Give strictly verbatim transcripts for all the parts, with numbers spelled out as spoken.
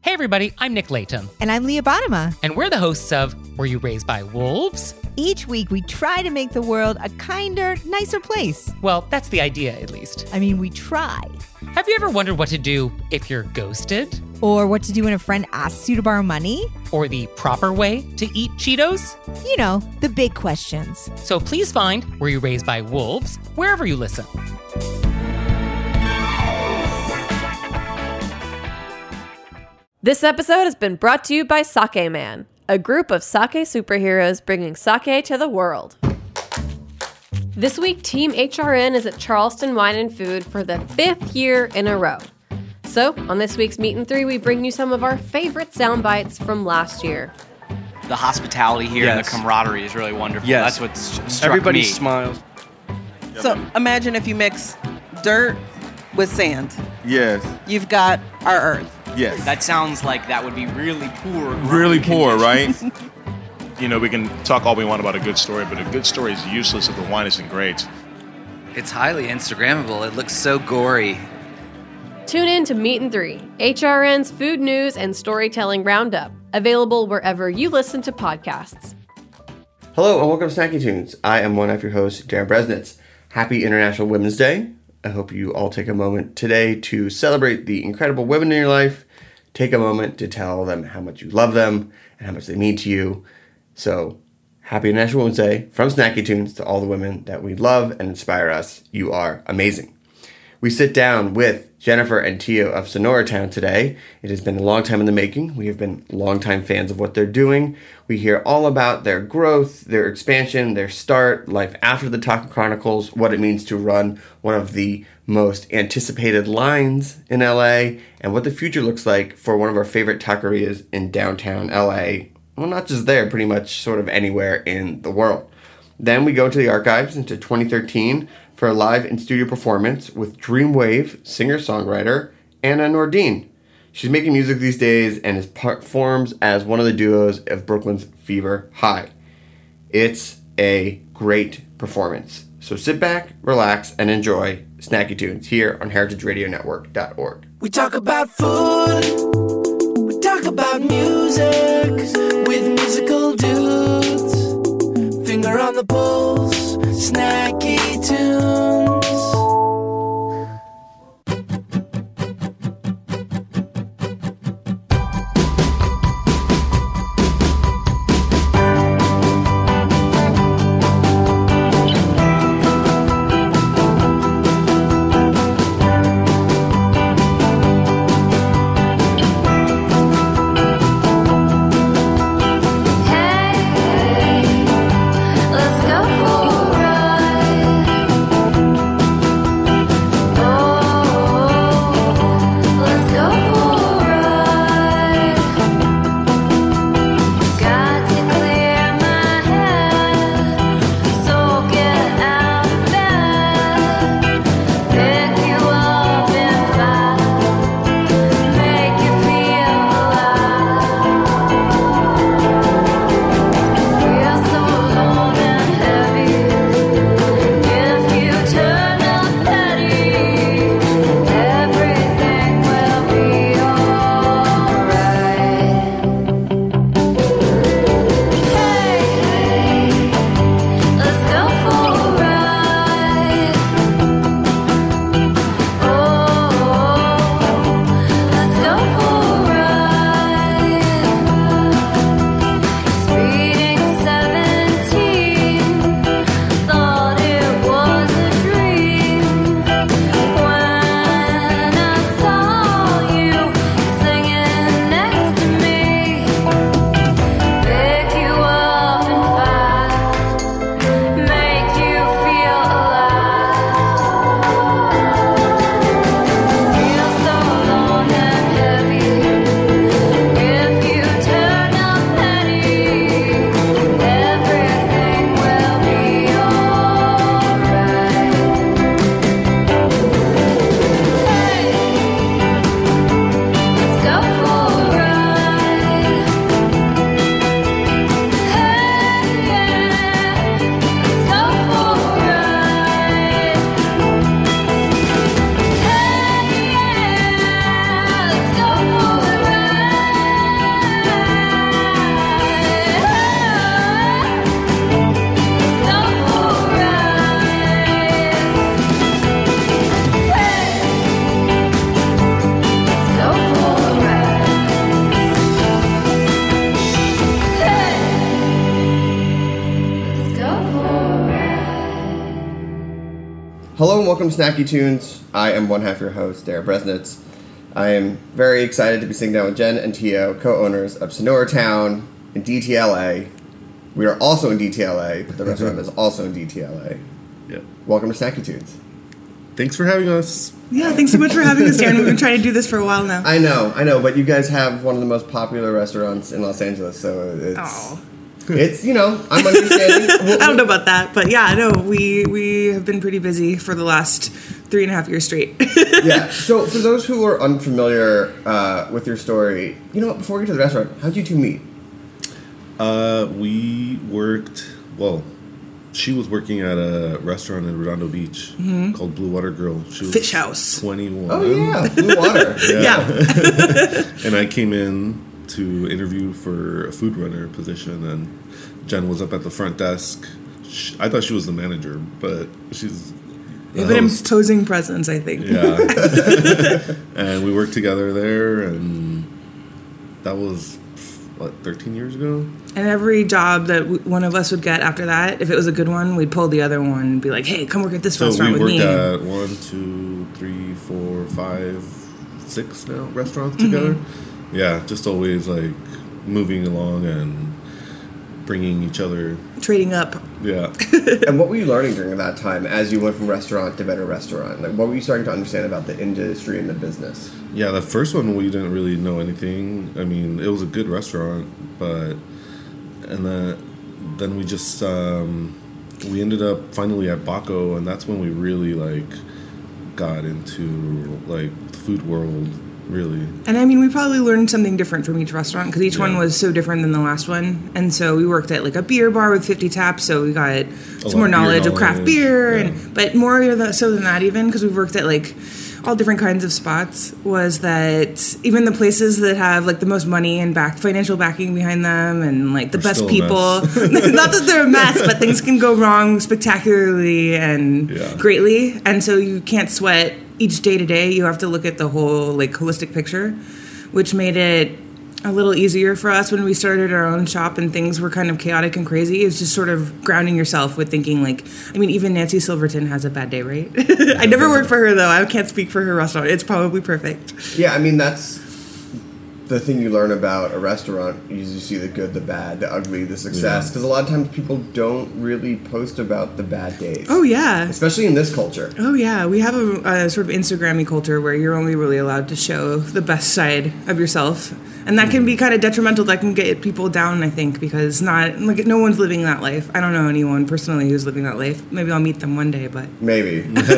Hey everybody, I'm Nick Layton. And I'm Leah Bottima. And we're the hosts of Were You Raised by Wolves? Each week we try to make the world a kinder, nicer place. Well, that's the idea, at least. I mean, we try. Have you ever wondered what to do if you're ghosted? Or what to do when a friend asks you to borrow money? Or the proper way to eat Cheetos? You know, the big questions. So please find Were You Raised by Wolves wherever you listen. This episode has been brought to you by Sake Man, a group of sake superheroes bringing sake to the world. This week, Team H R N is at Charleston Wine and Food for the fifth year in a row. So, on this week's Meet and Three, we bring you some of our favorite sound bites from last year. The hospitality here and Yes. the camaraderie is really wonderful. Yes. That's what s- struck Everybody me. smiles. So imagine if you mix dirt with sand. Yes, You've got our earth. yes. That sounds like that would be really poor. really poor, right? You know, we can talk all we want about a good story, but a good story is useless if the wine isn't great. It's highly Instagrammable. It looks so gory. Tune in to Meet and Three, H R N's food news and storytelling roundup, available wherever you listen to podcasts. Hello and welcome to Snacky Tunes. I am one of your hosts, Darren Bresnitz. Happy International Women's Day. I hope you all take a moment today to celebrate the incredible women in your life. Take a moment to tell them how much you love them and how much they mean to you. So, happy International Women's Day from Snacky Tunes to all the women that we love and inspire us. You are amazing. We sit down with Jennifer and Tio of Sonora Town today. It has been a long time in the making. We have been longtime fans of what they're doing. We hear all about their growth, their expansion, their start, life after the Taco Chronicles, what it means to run one of the most anticipated lines in L A, and what the future looks like for one of our favorite taquerias in downtown L A. Well, not just there, pretty much sort of anywhere in the world. Then we go to the archives into twenty thirteen for a live in-studio performance with Dreamwave singer-songwriter Anna Nordine. She's making music these days and is performs as one of the duos of Brooklyn's Fever High. It's a great performance. So sit back, relax, and enjoy Snacky Tunes here on heritage radio network dot org. We talk about food, we talk about music, with musical dudes, finger on the pulse, Snacky Tunes. Hello and welcome to Snacky Tunes. I am one half your host, Dara Bresnitz. I am very excited to be sitting down with Jen and Tio, co-owners of Sonora Town in D T L A. We are also in D T L A, but the restaurant is also in D T L A. Yep. Welcome to Snacky Tunes. Thanks for having us. Yeah, thanks so much for having us, Darren. We've been trying to do this for a while now. I know, I know, but you guys have one of the most popular restaurants in Los Angeles, so it's... Oh. It's, you know, I'm understanding. I don't know about that, but yeah, no, we we have been pretty busy for the last three and a half years straight. Yeah, so for those who are unfamiliar uh, with your story, you know, before we get to the restaurant, how'd you two meet? Uh, we worked, well, she was working at a restaurant in Redondo Beach mm-hmm. called Blue Water Grill. She was Fish House. twenty-one. Oh, yeah, Blue Water. Yeah. yeah. And I came in to interview for a food runner position, and Jen was up at the front desk. She, I thought she was the manager, but she's You have an imposing presence, I think. Yeah. And we worked together there, and that was, what, thirteen years ago? And every job that w- one of us would get after that, if it was a good one, we'd pull the other one and be like, hey, come work at this so restaurant with me. So we worked at one, two, three, four, five, six now restaurants together. Mm-hmm. Yeah, just always like moving along and bringing each other. Trading up. Yeah. And what were you learning during that time as you went from restaurant to better restaurant? Like, what were you starting to understand about the industry and the business? Yeah, the first one we didn't really know anything. I mean, it was a good restaurant, but and then then we just um, we ended up finally at Baco, and that's when we really like got into like the food world. Really. And I mean, we probably learned something different from each restaurant because each yeah. one was so different than the last one. And so we worked at like a beer bar with fifty taps, so we got a some more knowledge, knowledge of craft beer. Yeah. and But more so than that even, because we've worked at like all different kinds of spots, was that even the places that have like the most money and back financial backing behind them and like the We're best people, not that they're a mess, but things can go wrong spectacularly and yeah. greatly. And so you can't sweat each day to day. You have to look at the whole like holistic picture, which made it a little easier for us when we started our own shop and things were kind of chaotic and crazy. It's just sort of grounding yourself with thinking like, I mean, even Nancy Silverton has a bad day, right? I never worked for her though. I can't speak for her restaurant. It's probably perfect. Yeah, I mean, that's the thing you learn about a restaurant. You usually see the good, the bad, the ugly, the success. Because yeah. a lot of times people don't really post about the bad days. Oh, yeah. Especially in this culture. Oh, yeah. We have a, a sort of Instagram-y culture where you're only really allowed to show the best side of yourself. And that can be kind of detrimental. That can get people down, I think, because not like no one's living that life. I don't know anyone personally who's living that life. Maybe I'll meet them one day, but... Maybe.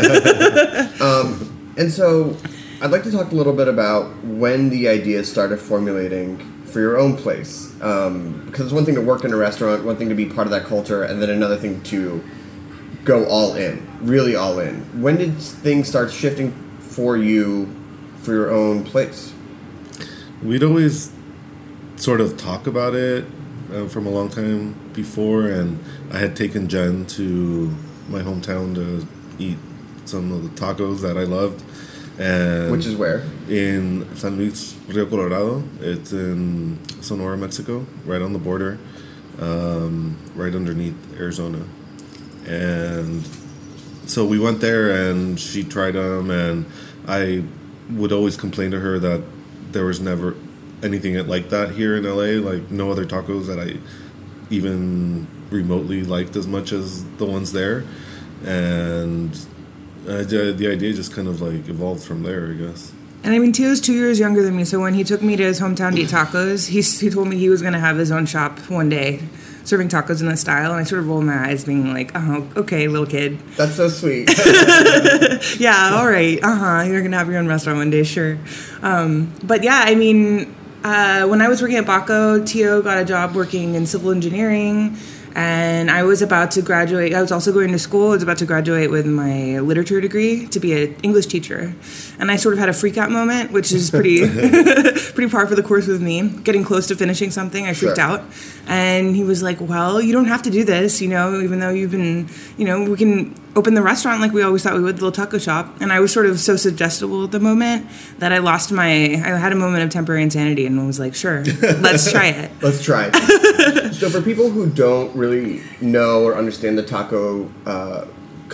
um, and so... I'd like to talk a little bit about when the ideas started formulating for your own place. Um, because it's one thing to work in a restaurant, one thing to be part of that culture, and then another thing to go all in, really all in. When did things start shifting for you for your own place? We'd always sort of talk about it uh, from a long time before, and I had taken Jen to my hometown to eat some of the tacos that I loved. And which is where? In San Luis Rio Colorado. It's in Sonora, Mexico, right on the border, um, right underneath Arizona. And so we went there, and she tried them, and I would always complain to her that there was never anything like that here in L A, like no other tacos that I even remotely liked as much as the ones there. And Uh, the idea just kind of like evolved from there, I guess. And I mean, Tio's two years younger than me, so when he took me to his hometown to eat tacos, he, he told me he was going to have his own shop one day, serving tacos in this style, and I sort of rolled my eyes, being like, oh, okay, little kid. That's so sweet. Yeah, all right, uh-huh, you're going to have your own restaurant one day, sure. Um, but yeah, I mean, uh, when I was working at Baco, Tio got a job working in civil engineering, and I was about to graduate. I was also going to school. I was about to graduate with my literature degree to be an English teacher. And I sort of had a freak out moment, which is pretty pretty par for the course with me. Getting close to finishing something, I freaked Sure. out. And he was like, well, you don't have to do this, you know, even though you've been, you know, we can open the restaurant like we always thought we would, the little taco shop. And I was sort of so suggestible at the moment that I lost my, I had a moment of temporary insanity and was like, sure, let's try it. Let's try it. So for people who don't really know or understand the taco uh,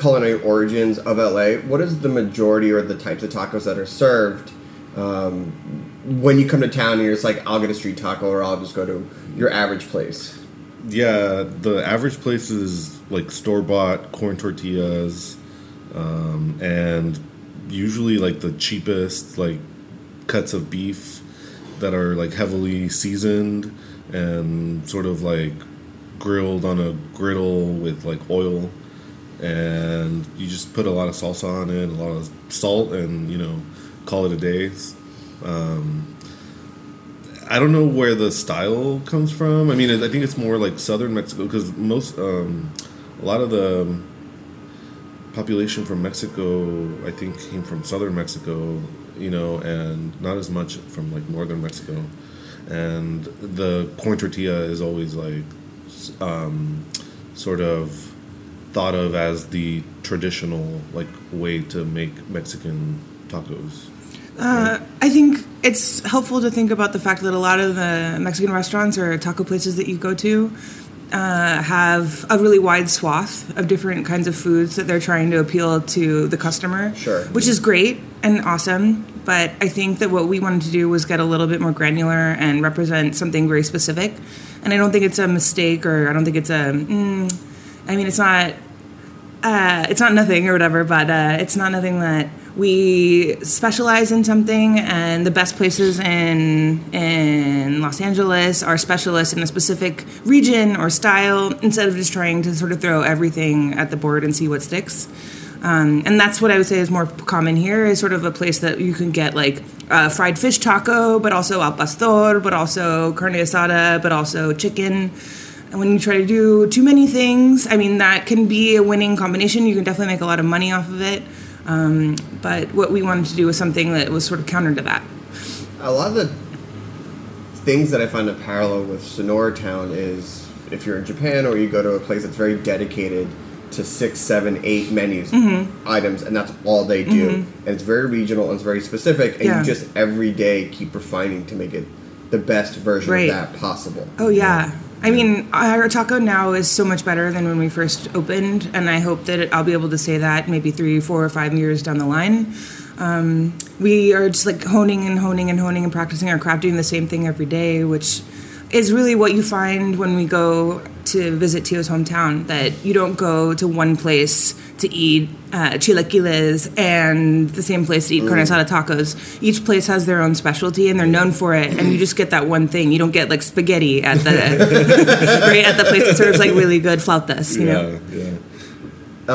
culinary origins of L A, what is the majority or the types of tacos that are served um, when you come to town and you're just like, I'll get a street taco or I'll just go to your average place? Yeah, the average place is like store-bought corn tortillas, um, and usually like the cheapest like cuts of beef that are like heavily seasoned and sort of like grilled on a griddle with like oil, and you just put a lot of salsa on it, a lot of salt, and you know, call it a day. Um, I don't know where the style comes from. I mean, I think it's more like southern Mexico because most, um, a lot of the population from Mexico, I think, came from southern Mexico, you know, and not as much from like northern Mexico. And the corn tortilla is always like um, sort of thought of as the traditional like way to make Mexican tacos. Uh, I think it's helpful to think about the fact that a lot of the Mexican restaurants or taco places that you go to uh, have a really wide swath of different kinds of foods that they're trying to appeal to the customer. Sure. Which is great and awesome, but I think that what we wanted to do was get a little bit more granular and represent something very specific. And I don't think it's a mistake, or I don't think it's a, mm, I mean, it's not, uh, it's not nothing or whatever, but uh, it's not nothing that we specialize in something, and the best places in in Los Angeles are specialists in a specific region or style, instead of just trying to sort of throw everything at the board and see what sticks. Um, and that's what I would say is more common here, is sort of a place that you can get like a fried fish taco, but also al pastor, but also carne asada, but also chicken. And when you try to do too many things, I mean, that can be a winning combination. You can definitely make a lot of money off of it. Um, but what we wanted to do was something that was sort of counter to that. A lot of the things that I find a parallel with Sonora Town is if you're in Japan or you go to a place that's very dedicated to six, seven, eight menus, mm-hmm. items, and that's all they do. Mm-hmm. And it's very regional and it's very specific, and yeah. you just every day keep refining to make it the best version right. of that possible. Oh, yeah. yeah. I mean, our taco now is so much better than when we first opened, and I hope that it, I'll be able to say that maybe three, four, or five years down the line. Um, we are just like honing and honing and honing and practicing our craft, doing the same thing every day, which is really what you find when we go to visit Tio's hometown, that you don't go to one place to eat uh, chilaquiles and the same place to eat carne asada tacos. Each place has their own specialty and they're known for it, and you just get that one thing. You don't get like spaghetti at the right at the place that serves like really good flautas, you yeah, know? Yeah.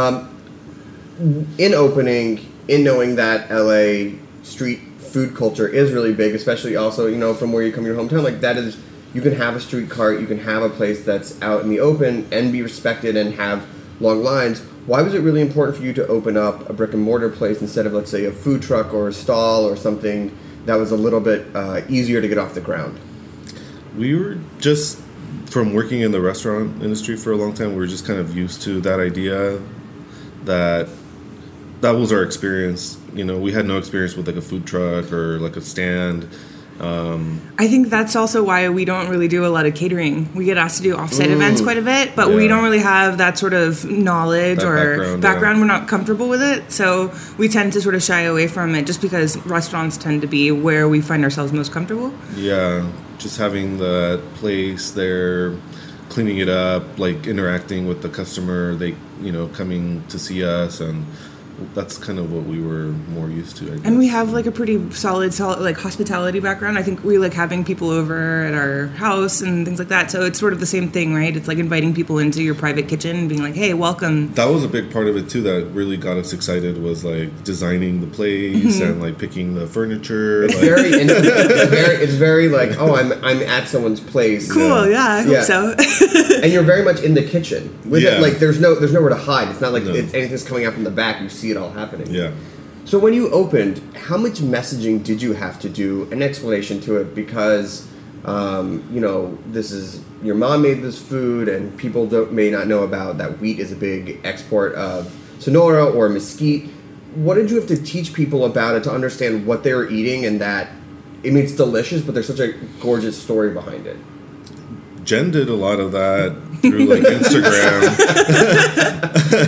Um, in opening, in knowing that L A street food culture is really big, especially also, you know, from where you come to your hometown, like that is, you can have a street cart, you can have a place that's out in the open and be respected and have long lines. Why was it really important for you to open up a brick and mortar place instead of, let's say, a food truck or a stall or something that was a little bit uh, easier to get off the ground? We were just, from working in the restaurant industry for a long time, we were just kind of used to that idea that that was our experience. You know, we had no experience with like a food truck or like a stand. Um, I think that's also why we don't really do a lot of catering. We get asked to do offsite ooh, events quite a bit, but yeah. we don't really have that sort of knowledge that or background. background. Yeah. We're not comfortable with it, so we tend to sort of shy away from it just because restaurants tend to be where we find ourselves most comfortable. Yeah, just having the place there, cleaning it up, like interacting with the customer, they, you know, coming to see us, and that's kind of what we were more used to, I guess. And we have like a pretty solid, solid like hospitality background. I think we like having people over at our house and things like that. So it's sort of the same thing, right? It's like inviting people into your private kitchen and being like, hey, welcome. That was a big part of it too that really got us excited, was like designing the place mm-hmm. and like picking the furniture. It's like. very, it's very, it's very like, oh, I'm I'm at someone's place. Cool, yeah, yeah I hope yeah. so. And you're very much in the kitchen with yeah. it. Like there's no there's nowhere to hide. It's not like no. it's, anything's coming out from the back. You see it all happening. Yeah. So when you opened, how much messaging did you have to do, an explanation to it? Because, um, you know, this is, your mom made this food, and people don't, may not know about that wheat is a big export of Sonora or mesquite. What did you have to teach people about it to understand what they were eating, and that, I mean, it's delicious, but there's such a gorgeous story behind it? Jen did a lot of that through like Instagram.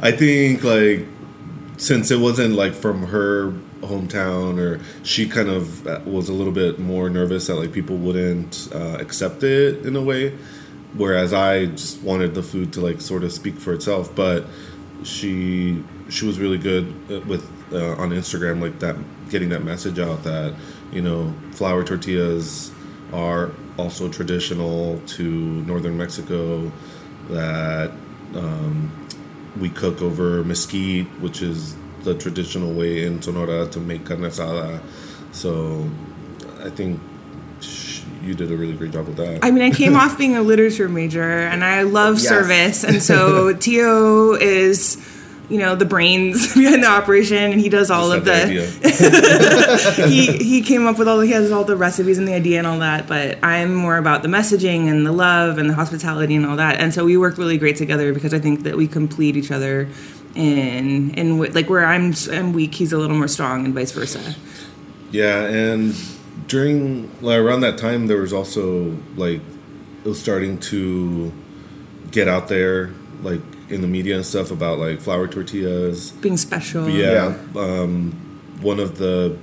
I think like since it wasn't like from her hometown, or she kind of was a little bit more nervous that like people wouldn't uh, accept it in a way, whereas I just wanted the food to like sort of speak for itself. But she she was really good with uh, on Instagram, like that, getting that message out that, you know, flour tortillas are also traditional to northern Mexico, that um, we cook over mesquite, which is the traditional way in Sonora to make carne asada. So I think sh- you did a really great job with that. I mean, I came off being a literature major, and I love Yes. service, and so Tio is, you know, the brains behind the operation, and he does all Just of the. the he he came up with all the, he has all the recipes and the idea and all that, but I'm more about the messaging and the love and the hospitality and all that, and so we work really great together because I think that we complete each other. In in like where I'm I'm weak, he's a little more strong, and vice versa. Yeah, and during like, around that time, there was also like it was starting to get out there, like in the media and stuff, about like flour tortillas Being special. Yeah, um, one of the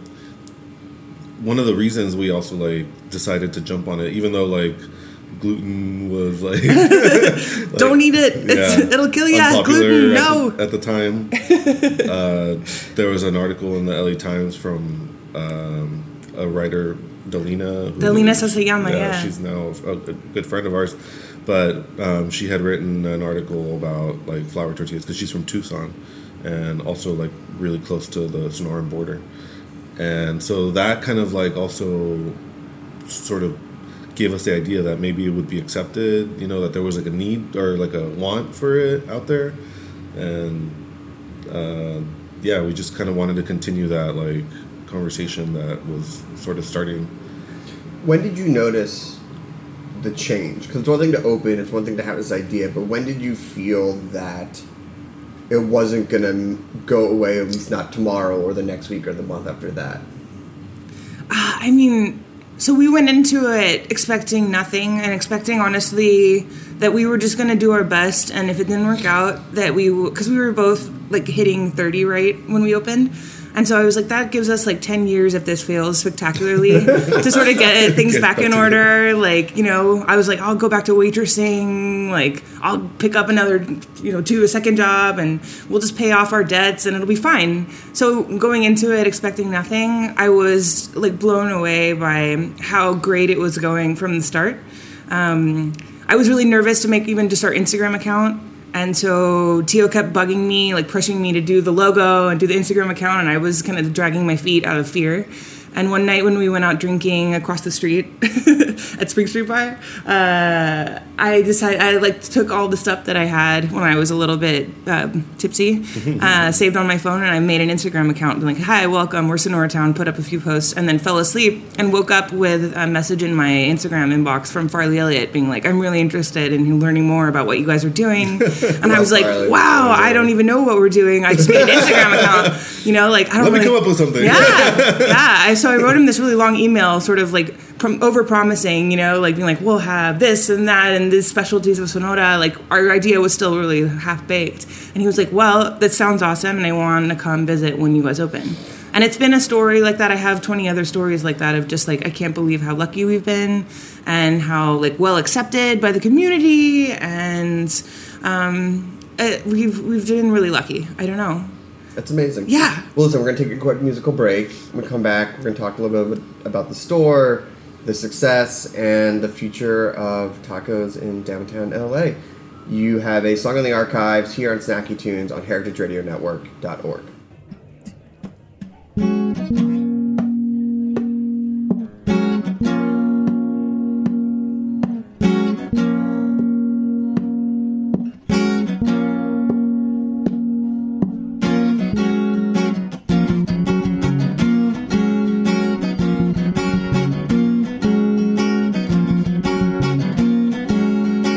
one of the reasons we also like decided to jump on it, even though like gluten was like, like don't eat it. It's, yeah, it'll kill you. unpopular Gluten, at no. the, at the time. uh, there was an article in the L A Times from um, a writer, Delina. who- Delina Sasayama, yeah. She's now a, a good friend of ours. But um, she had written an article about like flour tortillas because she's from Tucson, and also like really close to the Sonoran border. And so that kind of like also sort of gave us the idea that maybe it would be accepted, you know, that there was like a need or like a want for it out there. And uh, yeah, we just kind of wanted to continue that like conversation that was sort of starting. When did you notice the change? Because it's one thing to open, it's one thing to have this idea, but when did you feel that it wasn't going to go away, at least not tomorrow or the next week or the month after that? Uh, I mean, so we went into it expecting nothing and expecting, honestly, that we were just going to do our best. And if it didn't work out, that we, because we were both like hitting thirty right when we opened. And so I was like, that gives us like ten years if this fails spectacularly to sort of get things Get back back in to order. Like, you know, I was like, I'll go back to waitressing. Like, I'll pick up another, you know, do a second job, and we'll just pay off our debts and it'll be fine. So going into it expecting nothing, I was like blown away by how great it was going from the start. Um, I was really nervous to make even just our Instagram account. And so Tio kept bugging me, like pushing me to do the logo and do the Instagram account, and I was kind of dragging my feet out of fear. And one night when we went out drinking across the street at Spring Street Bar, uh, I decided I like took all the stuff that I had when I was a little bit um, tipsy, uh, saved on my phone, and I made an Instagram account, being like, "Hi, welcome, we're Sonora Town." Put up a few posts, and then fell asleep and woke up with a message in my Instagram inbox from Farley Elliott, being like, "I'm really interested in learning more about what you guys are doing." And I was like, Farley. "Wow, I don't even know what we're doing. I just made an Instagram account." You know, like I don't. Let me really, come up with something. Yeah, yeah. I, so I wrote him this really long email, sort of like prom- over-promising, you know, like being like, we'll have this and that and these specialties of Sonora. Like our idea was still really half-baked. And he was like, well, that sounds awesome, and I want to come visit when you guys open. And it's been a story like that. I have twenty other stories like that of just like, I can't believe how lucky we've been and how like well accepted by the community. And um, it, we've, we've been really lucky. I don't know. That's amazing. Yeah. Well, listen, we're going to take a quick musical break. When we come back, we're going to talk a little bit about the store, the success, and the future of tacos in downtown L A. You have a song in the archives here on Snacky Tunes on heritage radio network dot org.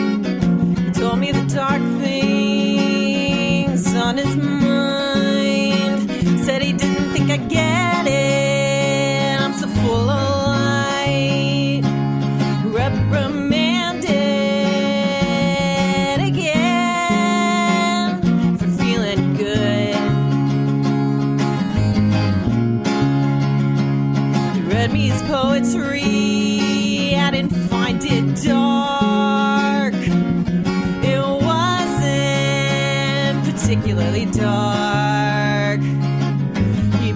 Told me the dark things on his mind. didn't find it dark. It wasn't particularly dark. He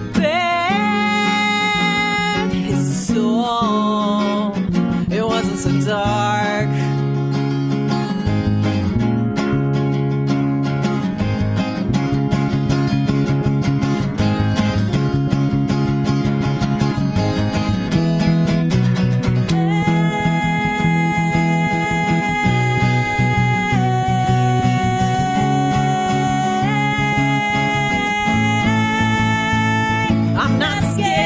bared his soul. It wasn't so dark. I'm not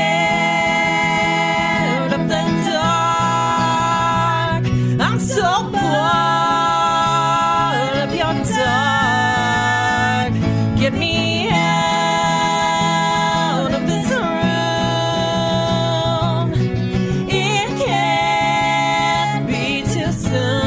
scared of the dark. I'm so bored of your dark. Get me out of this room. It can't be too soon.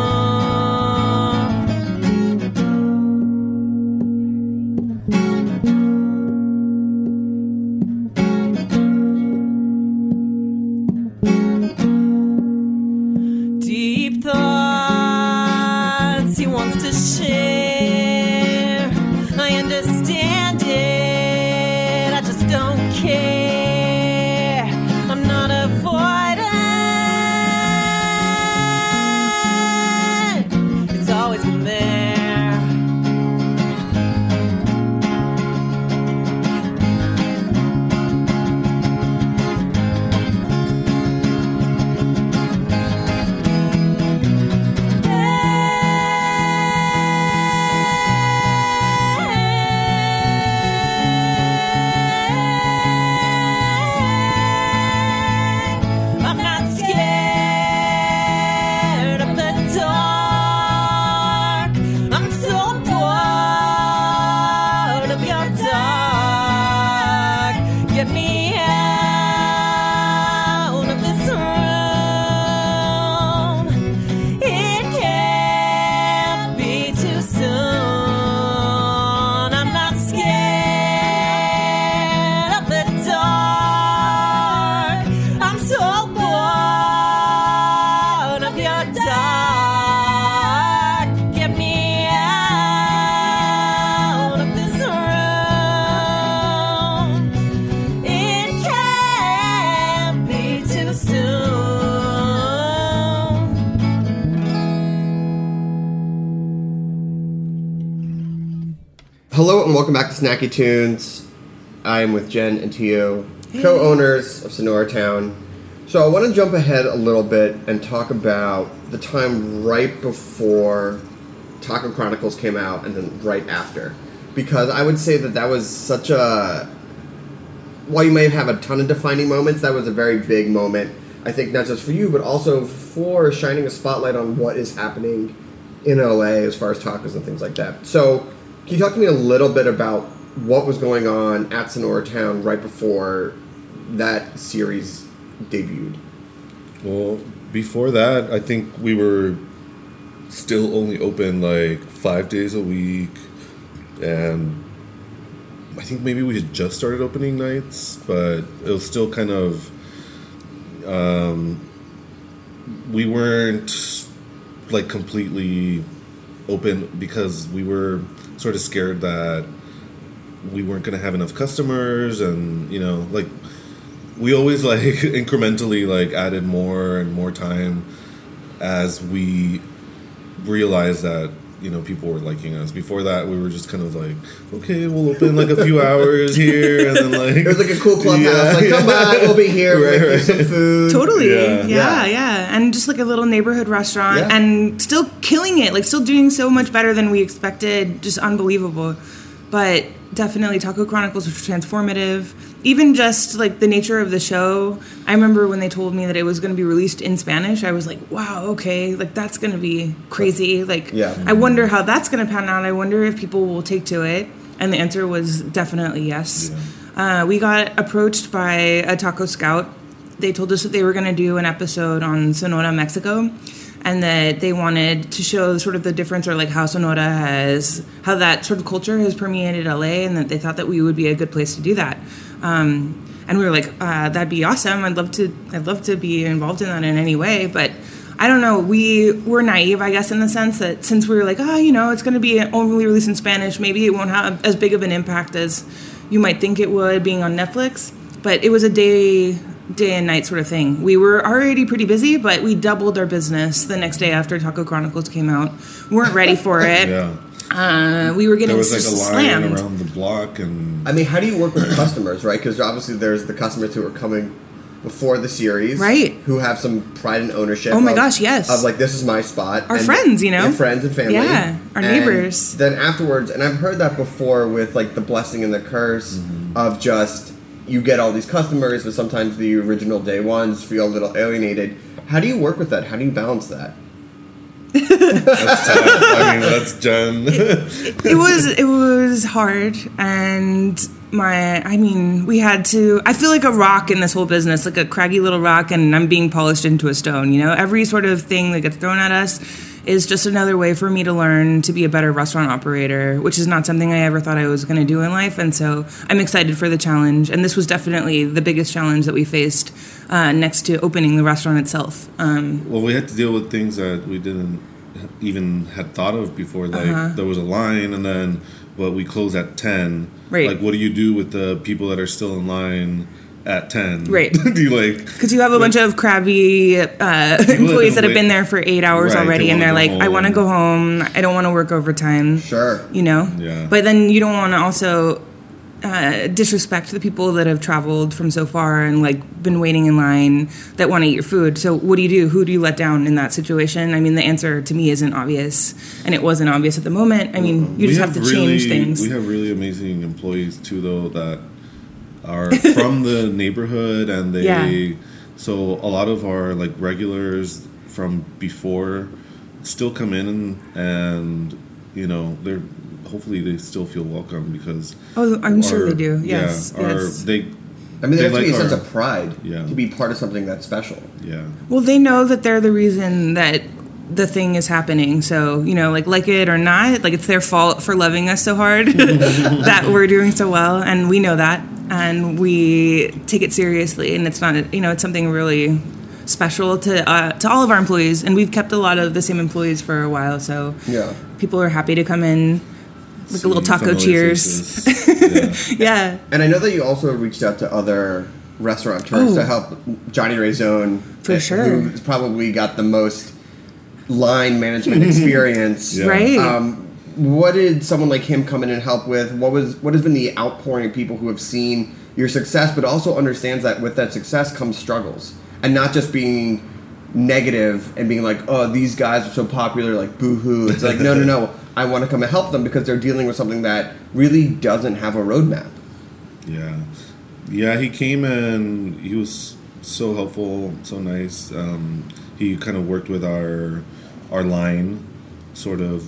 Deep thoughts he wants to share. I understand it, I just don't care. I'm not avoidant. It's always been there. I'm not scared of the dark. I'm so bored of your dark. Get me out of this room. It can't be too soon. I'm not scared of the dark. I'm so bored of your dark. Get me out of this room. It can't be too soon. Hello and welcome back to Snacky Tunes. I am with Jen and Tio, co-owners of Sonora Town. So I want to jump ahead a little bit and talk about the time right before Taco Chronicles came out and then right after. Because I would say that that was such a... While you may have a ton of defining moments, that was a very big moment. I think not just for you, but also for shining a spotlight on what is happening in L A as far as tacos and things like that. So can you talk to me a little bit about what was going on at Sonora Town right before that series debuted? Well, before that, I think we were still only open like five days a week, and I think maybe we had just started opening nights, but it was still kind of, um, we weren't like completely open because we were sort of scared that we weren't going to have enough customers, and you know, like we always like incrementally like added more and more time as we realized that, you know, people were liking us. Before that, we were just kind of like, okay, we'll open like a few hours here, and then like it was like a cool clubhouse. Yeah, like, come yeah. by, we'll be here, right, we'll make right. some food. Totally, yeah. Yeah, yeah, yeah, and just like a little neighborhood restaurant, yeah. and still killing it, like still doing so much better than we expected. Just unbelievable. But definitely, Taco Chronicles was transformative. Even just like the nature of the show, I remember when they told me that it was going to be released in Spanish, I was like, wow, okay, like that's going to be crazy. Like, yeah. I wonder how that's going to pan out. I wonder if people will take to it. And the answer was definitely yes. Yeah. Uh, we got approached by a Taco Scout. They told us that they were going to do an episode on Sonora, Mexico, and that they wanted to show sort of the difference, or like how Sonora has, how that sort of culture has permeated L A, and that they thought that we would be a good place to do that. Um, And we were like, uh, that'd be awesome. I'd love to, I'd love to be involved in that in any way. But I don't know. We were naive, I guess, in the sense that since we were like, oh, you know, it's going to be only released in Spanish, maybe it won't have as big of an impact as you might think it would being on Netflix. But it was a day, day and night sort of thing. We were already pretty busy, but we doubled our business the next day after Taco Chronicles came out. We weren't ready for it. Yeah. Uh, we were getting there was like a line slammed. around the block, and I mean, how do you work with customers, right? Because obviously there's the customers who are coming before the series, right? Who have some pride and ownership. Oh my of, gosh, yes. Of like, this is my spot. Our and friends, you know, and friends and family, yeah, our and neighbors. Then afterwards, and I've heard that before with like the blessing and the curse mm-hmm. of just you get all these customers, but sometimes the original day ones feel a little alienated. How do you work with that? How do you balance that? That's tough. I mean, that's Jen. it, it was it was hard, and my I mean, we had to. I feel like a rock in this whole business, like a craggy little rock, and I'm being polished into a stone. You know, every sort of thing that gets thrown at us is just another way for me to learn to be a better restaurant operator, which is not something I ever thought I was going to do in life. And so I'm excited for the challenge. And this was definitely the biggest challenge that we faced uh, next to opening the restaurant itself. Um, well, we had to deal with things that we didn't even had thought of before. Like uh-huh. there was a line, and then well, we close at ten. Right. Like, what do you do with the people that are still in line at ten? Right. Do you like? Because you have a bunch of crabby uh, employees that have been there for eight hours right, already, they and they're like, home. I want to go home. I don't want to work overtime. Sure. You know? Yeah. But then you don't want to also uh, disrespect the people that have traveled from so far and, like, been waiting in line that want to eat your food. So what do you do? Who do you let down in that situation? I mean, the answer to me isn't obvious, and it wasn't obvious at the moment. I mean, you just have, have to really, change things. We have really amazing employees, too, though, that are from the neighborhood, and they yeah. so a lot of our like regulars from before still come in and, and you know they're hopefully they still feel welcome because oh I'm our, sure they do yes, yeah yes. Our, they I mean there has like to be a our, sense of pride yeah. to be part of something that's special. Yeah. Well, they know that they're the reason that the thing is happening, so you know, like like it or not, like it's their fault for loving us so hard that we're doing so well, and we know that, and we take it seriously, and it's not, you know, it's something really special to uh, to all of our employees, and we've kept a lot of the same employees for a while, so yeah, people are happy to come in. Like a little taco cheers. yeah. yeah. And I know that you also reached out to other restaurateurs oh. to help Johnny Razone, for sure, who's probably got the most line management experience. yeah. Right. Um, what did someone like him come in and help with? What was what has been the outpouring of people who have seen your success, but also understands that with that success comes struggles, and not just being negative and being like, oh, these guys are so popular, like boo-hoo. It's like, no, no, no. I want to come and help them because they're dealing with something that really doesn't have a roadmap. Yeah. Yeah, he came and he was so helpful, so nice. Um, he kind of worked with our our line sort of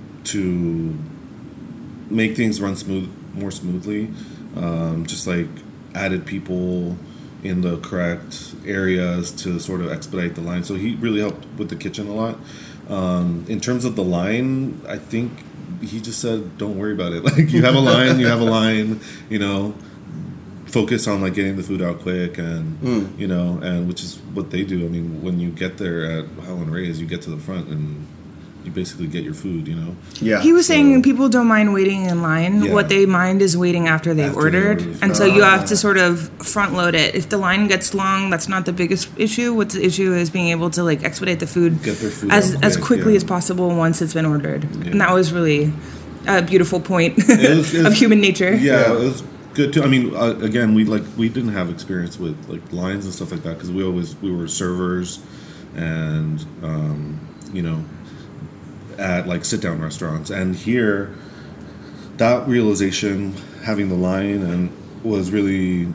to make things run smooth, more smoothly. Um, just like added people in the correct areas to sort of expedite the line. So he really helped with the kitchen a lot. Um, in terms of the line, I think he just said, don't worry about it. Like, you have a line, you have a line, you know, focus on like getting the food out quick, and mm. you know, and which is what they do. I mean, when you get there at Howlin' Ray's, you get to the front and you basically get your food, you know. Yeah. He was so, saying people don't mind waiting in line. Yeah. What they mind is waiting after they've after ordered, they and so you have to sort of front load it. If the line gets long, that's not the biggest issue. What's the issue is being able to like expedite the food, get their food as quick, as quickly yeah. as possible once it's been ordered, yeah. and that was really a beautiful point it was, it was, of human nature. Yeah, it was good too. I mean, uh, again, we like we didn't have experience with like lines and stuff like that because we always we were servers, and um, you know, at like sit down restaurants. And here, that realization, having the line, and was really,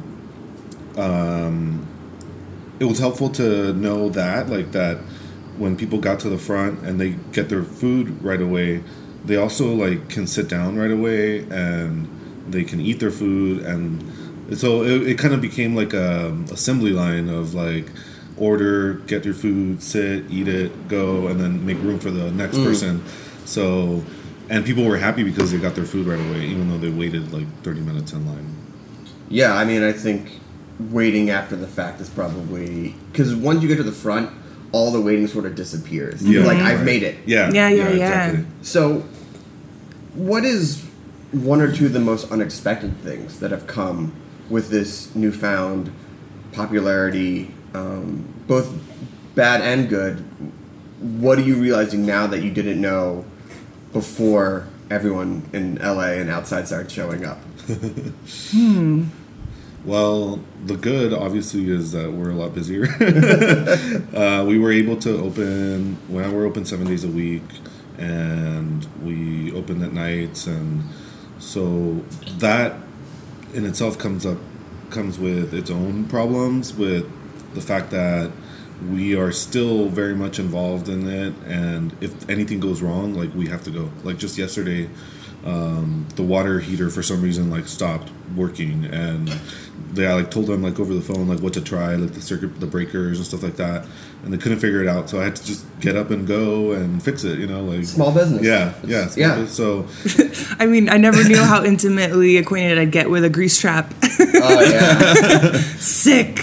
um, it was helpful to know that like that when people got to the front and they get their food right away, they also like can sit down right away and they can eat their food. And so it, it kind of became like a assembly line of like order, get your food, sit, eat it, go, and then make room for the next mm. person. So, and people were happy because they got their food right away, even though they waited like thirty minutes in line. Yeah, I mean, I think waiting after the fact is probably because once you get to the front, all the waiting sort of disappears. Yeah. You're like, I've Right. made it. Yeah. Yeah, yeah, yeah. Exactly. So, what is one or two of the most unexpected things that have come with this newfound popularity, um, both bad and good? What are you realizing now that you didn't know before everyone in L A and outside started showing up? Hmm. Well, the good obviously is that we're a lot busier. uh, we were able to open when we're open seven days a week, and we opened at nights, and so that in itself comes up comes with its own problems with the fact that we are still very much involved in it, and if anything goes wrong, like we have to go. Like just yesterday, um, the water heater for some reason like stopped working, and they I like told them like over the phone like what to try, like the circuit, the breakers and stuff like that, and they couldn't figure it out. So I had to just get up and go and fix it. You know, like Small business. Yeah, yeah, small yeah. business. So I mean, I never knew how intimately acquainted I'd get with a grease trap. Oh yeah. Sick.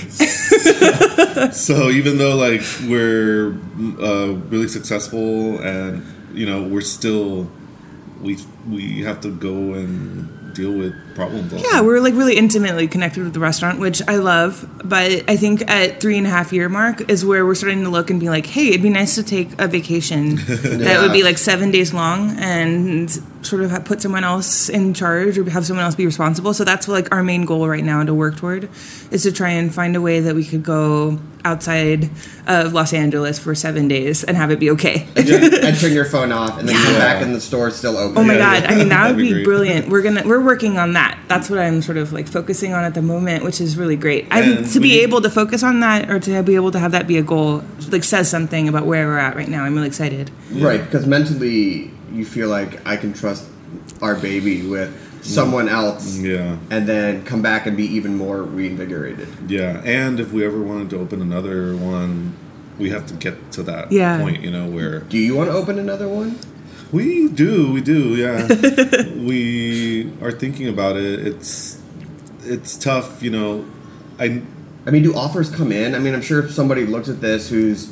So even though like we're uh, really successful, and you know we're still we we have to go and deal with problems. all the Yeah, time. we're like really intimately connected with the restaurant, which I love. But I think at three and a half year mark is where we're starting to look and be like, hey, it'd be nice to take a vacation that would be like seven days long and sort of have, put someone else in charge or have someone else be responsible. So that's like our main goal right now to work toward, is to try and find a way that we could go outside of Los Angeles for seven days and have it be okay. and, just, and turn your phone off, and then come back and the store's still open. Oh my god! I mean, that would That'd be be great. brilliant. We're gonna we're working on that. That's what I'm sort of like focusing on at the moment, which is really great. I And to be we- able to focus on that, or to be able to have that be a goal, like says something about where we're at right now. I'm really excited. Right, because mentally you feel like I can trust our baby with someone else, Yeah. and then come back and be even more reinvigorated. Yeah, and if we ever wanted to open another one, we have to get to that Yeah. point, you know, where Do you want to open another one? we do, we do, yeah. We are thinking about it. It's it's tough, you know. I I mean, do offers come in? I mean, I'm sure if somebody looks at this who's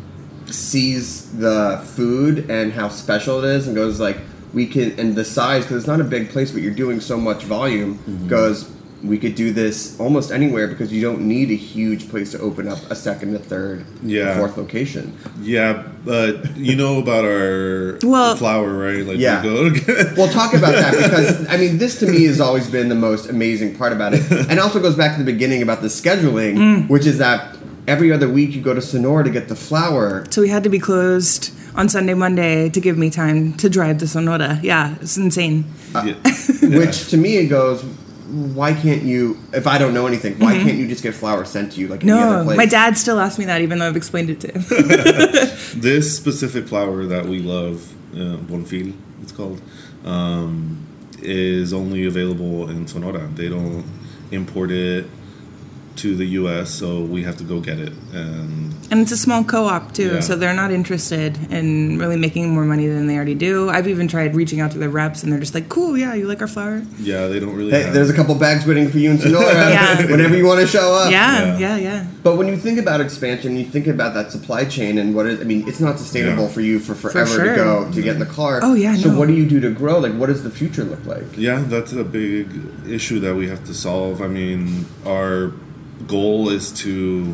sees the food and how special it is and goes like, we can, and the size, because it's not a big place, but you're doing so much volume, Mm-hmm. goes, we could do this almost anywhere because you don't need a huge place to open up a second, a third, Yeah. a fourth location. yeah, but you know about our Well- flour, right? Like Yeah. we go to We'll talk about that because, I mean, this to me has always been the most amazing part about it. And also goes back to the beginning about the scheduling, Mm. which is that every other week you go to Sonora to get the flour. So we had to be closed on Sunday, Monday to give me time to drive to Sonora. Yeah, it's insane. Yeah. Which to me it goes, why can't you, if I don't know anything, why Mhm. can't you just get flour sent to you like any other No, place? my dad still asks me that, even though I've explained it to him. This specific flour that we love, uh, Bonfil, it's called, um, is only available in Sonora. They don't import it to the U S, so we have to go get it. And And it's a small co-op too, Yeah. so they're not interested in really making more money than they already do. I've even tried reaching out to their reps, and they're just like, "Cool, yeah, you like our flour?" yeah, they don't really. Hey, have, there's a couple bags waiting for you in Sonora Yeah. whenever you want to show up. Yeah, yeah, yeah. But when you think about expansion, you think about that supply chain and what is, I mean, it's not sustainable Yeah. for you for forever sure. to go to get in the car. Oh, yeah, So no. what do you do to grow? Like, what does the future look like? Yeah, that's a big issue that we have to solve. I mean, our goal is to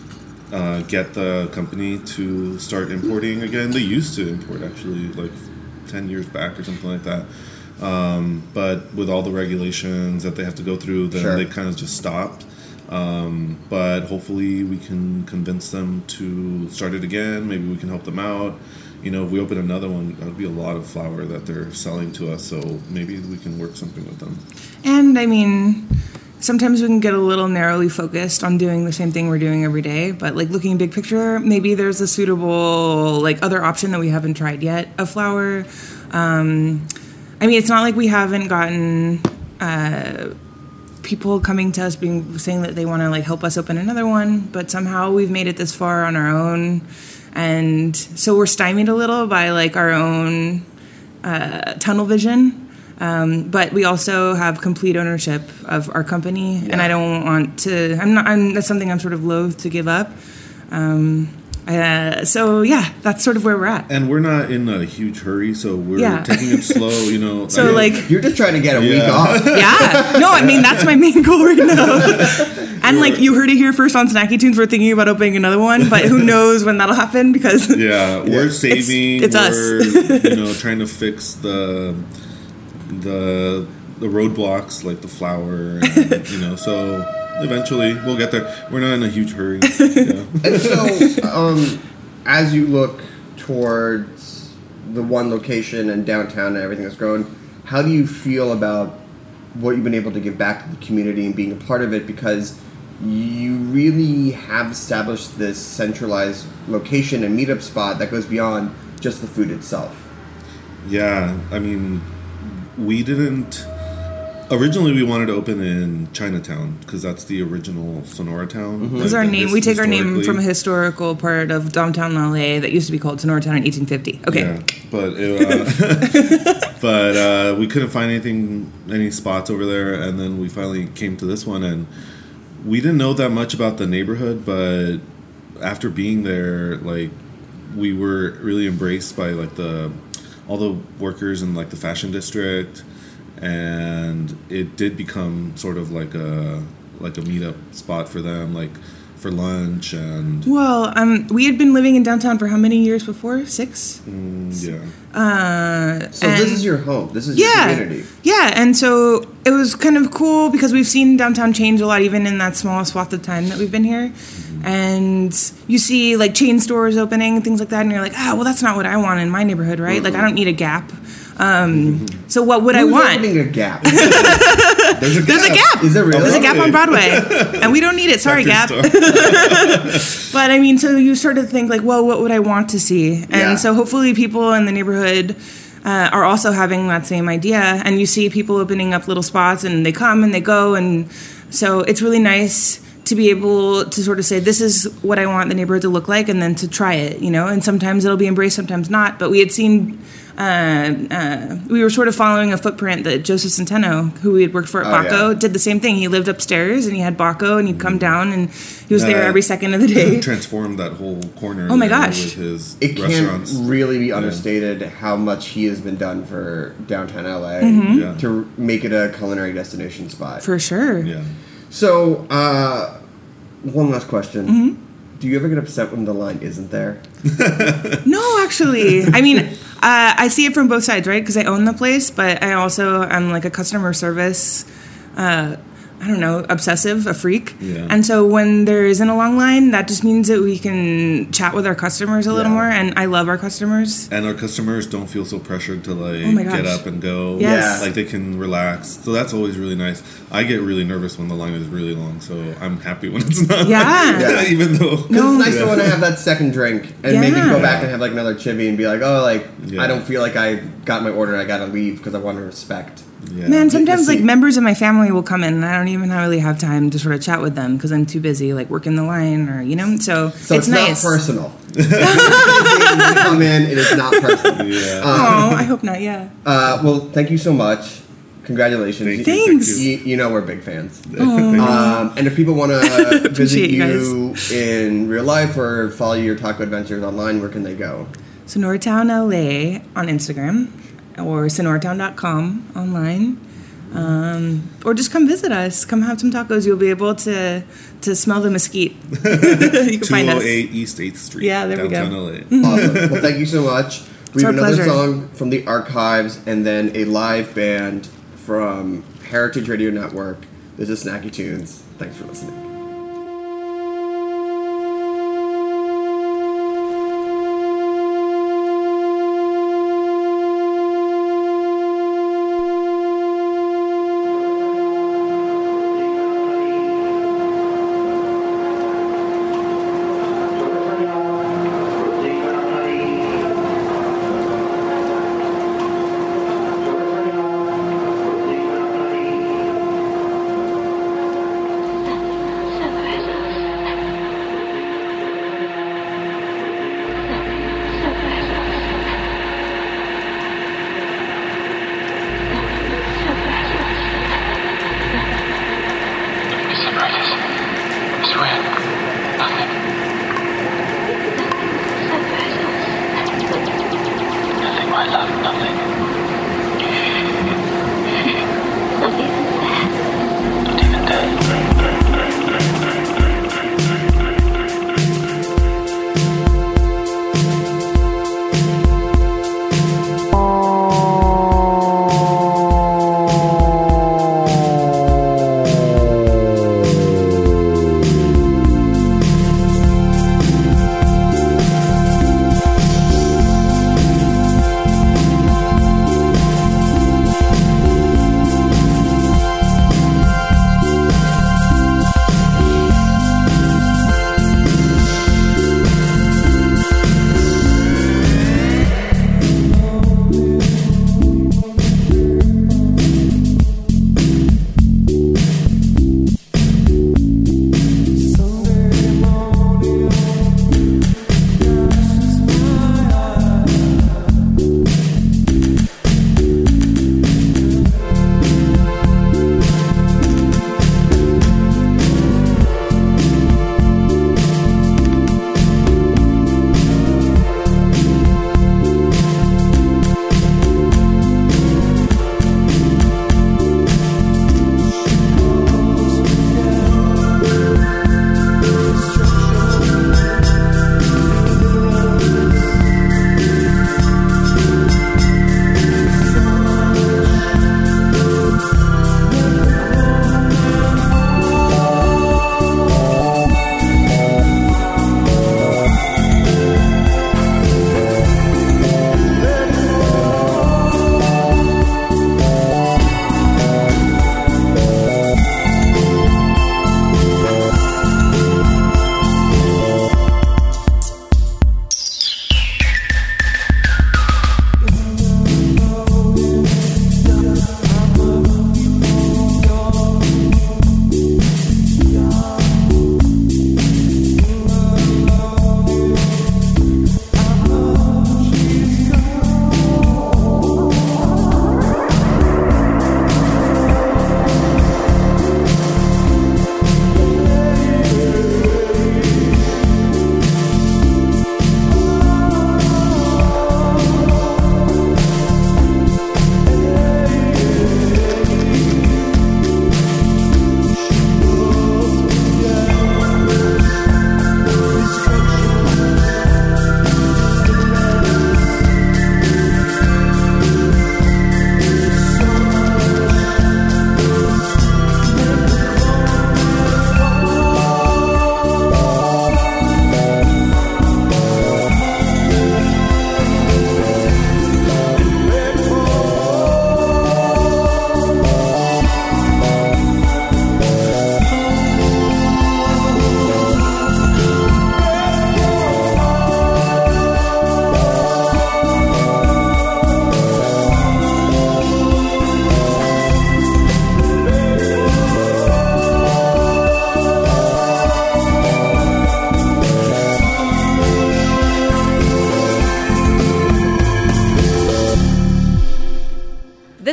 uh, get the company to start importing again. They used to import actually like ten years back or something like that. Um, but with all the regulations that they have to go through, then Sure. they kind of just stopped. Um, but hopefully we can convince them to start it again. Maybe we can help them out. You know, if we open another one, that would be a lot of flour that they're selling to us. So maybe we can work something with them. And I mean, sometimes we can get a little narrowly focused on doing the same thing we're doing every day, but like looking big picture, maybe there's a suitable like other option that we haven't tried yet of flour. Um, I mean, it's not like we haven't gotten uh, people coming to us being saying that they want to like help us open another one, but somehow we've made it this far on our own, and so we're stymied a little by like our own uh, tunnel vision. Um, but we also have complete ownership of our company, and I don't want to. I'm not. I'm, that's something I'm sort of loath to give up. Um, uh, so yeah, that's sort of where we're at. And we're not in a huge hurry, so we're Yeah. taking it slow. You know. So, I mean, like- You're just trying to get a Yeah. week off. Yeah. No, I mean that's my main goal right now. And like you heard it here first on Snacky Tunes, we're thinking about opening another one, but who knows when that'll happen because yeah, we're It's- saving. it's us. we're you know trying to fix the the the roadblocks like the flour, and, you know. So eventually we'll get there. We're not in a huge hurry. Yeah. And so, um, as you look towards the one location and downtown and everything that's growing, how do you feel about what you've been able to give back to the community and being a part of it? Because you really have established this centralized location and meetup spot that goes beyond just the food itself. Yeah, I mean, we didn't. Originally, we wanted to open in Chinatown because that's the original Sonora town. Because Like, our name, his- we take our name historically. from a historical part of downtown L A that used to be called Sonora Town in eighteen fifty. Okay. Yeah, but it, uh, but uh, we couldn't find anything, any spots over there, and then we finally came to this one, and we didn't know that much about the neighborhood, but after being there, like we were really embraced by like the all the workers in like the fashion district, and it did become sort of like a like a meetup spot for them, like for lunch and Well, um, we had been living in downtown for how many years before? Six? mm, yeah. Uh, So and- this is your home. This is yeah, your community. Yeah, and so it was kind of cool because we've seen downtown change a lot, even in that small swath of time that we've been here. And you see like chain stores opening and things like that, and you're like, ah, well, that's not what I want in my neighborhood, right? Like, I don't need a Gap. Um, so what would I Who's want? opening a Gap? There's a There's a Gap. Is there really? There's a Gap on Broadway, and we don't need it. Sorry, Gap. But I mean, so you start to think like, well, what would I want to see? And Yeah. so hopefully people in the neighborhood uh, are also having that same idea. And you see people opening up little spots, and they come and they go, and so it's really nice to be able to sort of say, this is what I want the neighborhood to look like, and then to try it, you know. And sometimes it'll be embraced, sometimes not. But we had seen. Uh, uh, we were sort of following a footprint that Joseph Centeno, who we had worked for at Oh, Baco, yeah. did the same thing. He lived upstairs and he had Baco, and he'd come down and he was there Uh, every second of the day. Transformed that whole corner. Oh my there gosh. With his It can't restaurants. really be understated how much he has been done for downtown L A Mhm. Yeah. to make it a culinary destination spot. For sure. Yeah. So, uh, one last question. Mm-hmm. Do you ever get upset when the line isn't there? No, actually. I mean, uh, I see it from both sides, right? Because I own the place, but I also am like a customer service, uh, I don't know, obsessive, a freak. Yeah. And so when there isn't a long line, that just means that we can chat with our customers a little Yeah. more. And I love our customers. And our customers don't feel so pressured to like Oh my gosh. get up and go. Yes. Like they can relax. So that's always really nice. I get really nervous when the line is really long, so I'm happy when it's not. Yeah. Yeah. Even though. Because it's nice Yeah. to want to have that second drink and maybe Yeah. go back and have like another chivy and be like, oh, like Yeah. I don't feel like I got my order. I gotta leave because I want to respect. Yeah. Man, sometimes Let's like see. members of my family will come in and I don't even really have time to sort of chat with them because I'm too busy like working the line or, you know, so, So it's, it's, nice. not personal. You come in, it is not personal. Yeah. Oh, I hope not, yeah. Uh, well, thank you so much. Congratulations. Thank You- you, Thanks. thank you. You, you know we're big fans. Thank you. Um, and if people want to visit Appreciate you you in real life or follow your taco adventures online, where can they go? Sonoratown L A on Instagram or sonoratown dot com online. Um, or just come visit us. Come have some tacos. You'll be able to to smell the mesquite. You can find us. two oh eight East eighth Street. Yeah, there we go. downtown L A. Awesome. Well, thank you so much. We our have another pleasure. song from the archives and then a live band from Heritage Radio Network. This is Snacky Tunes. Thanks for listening.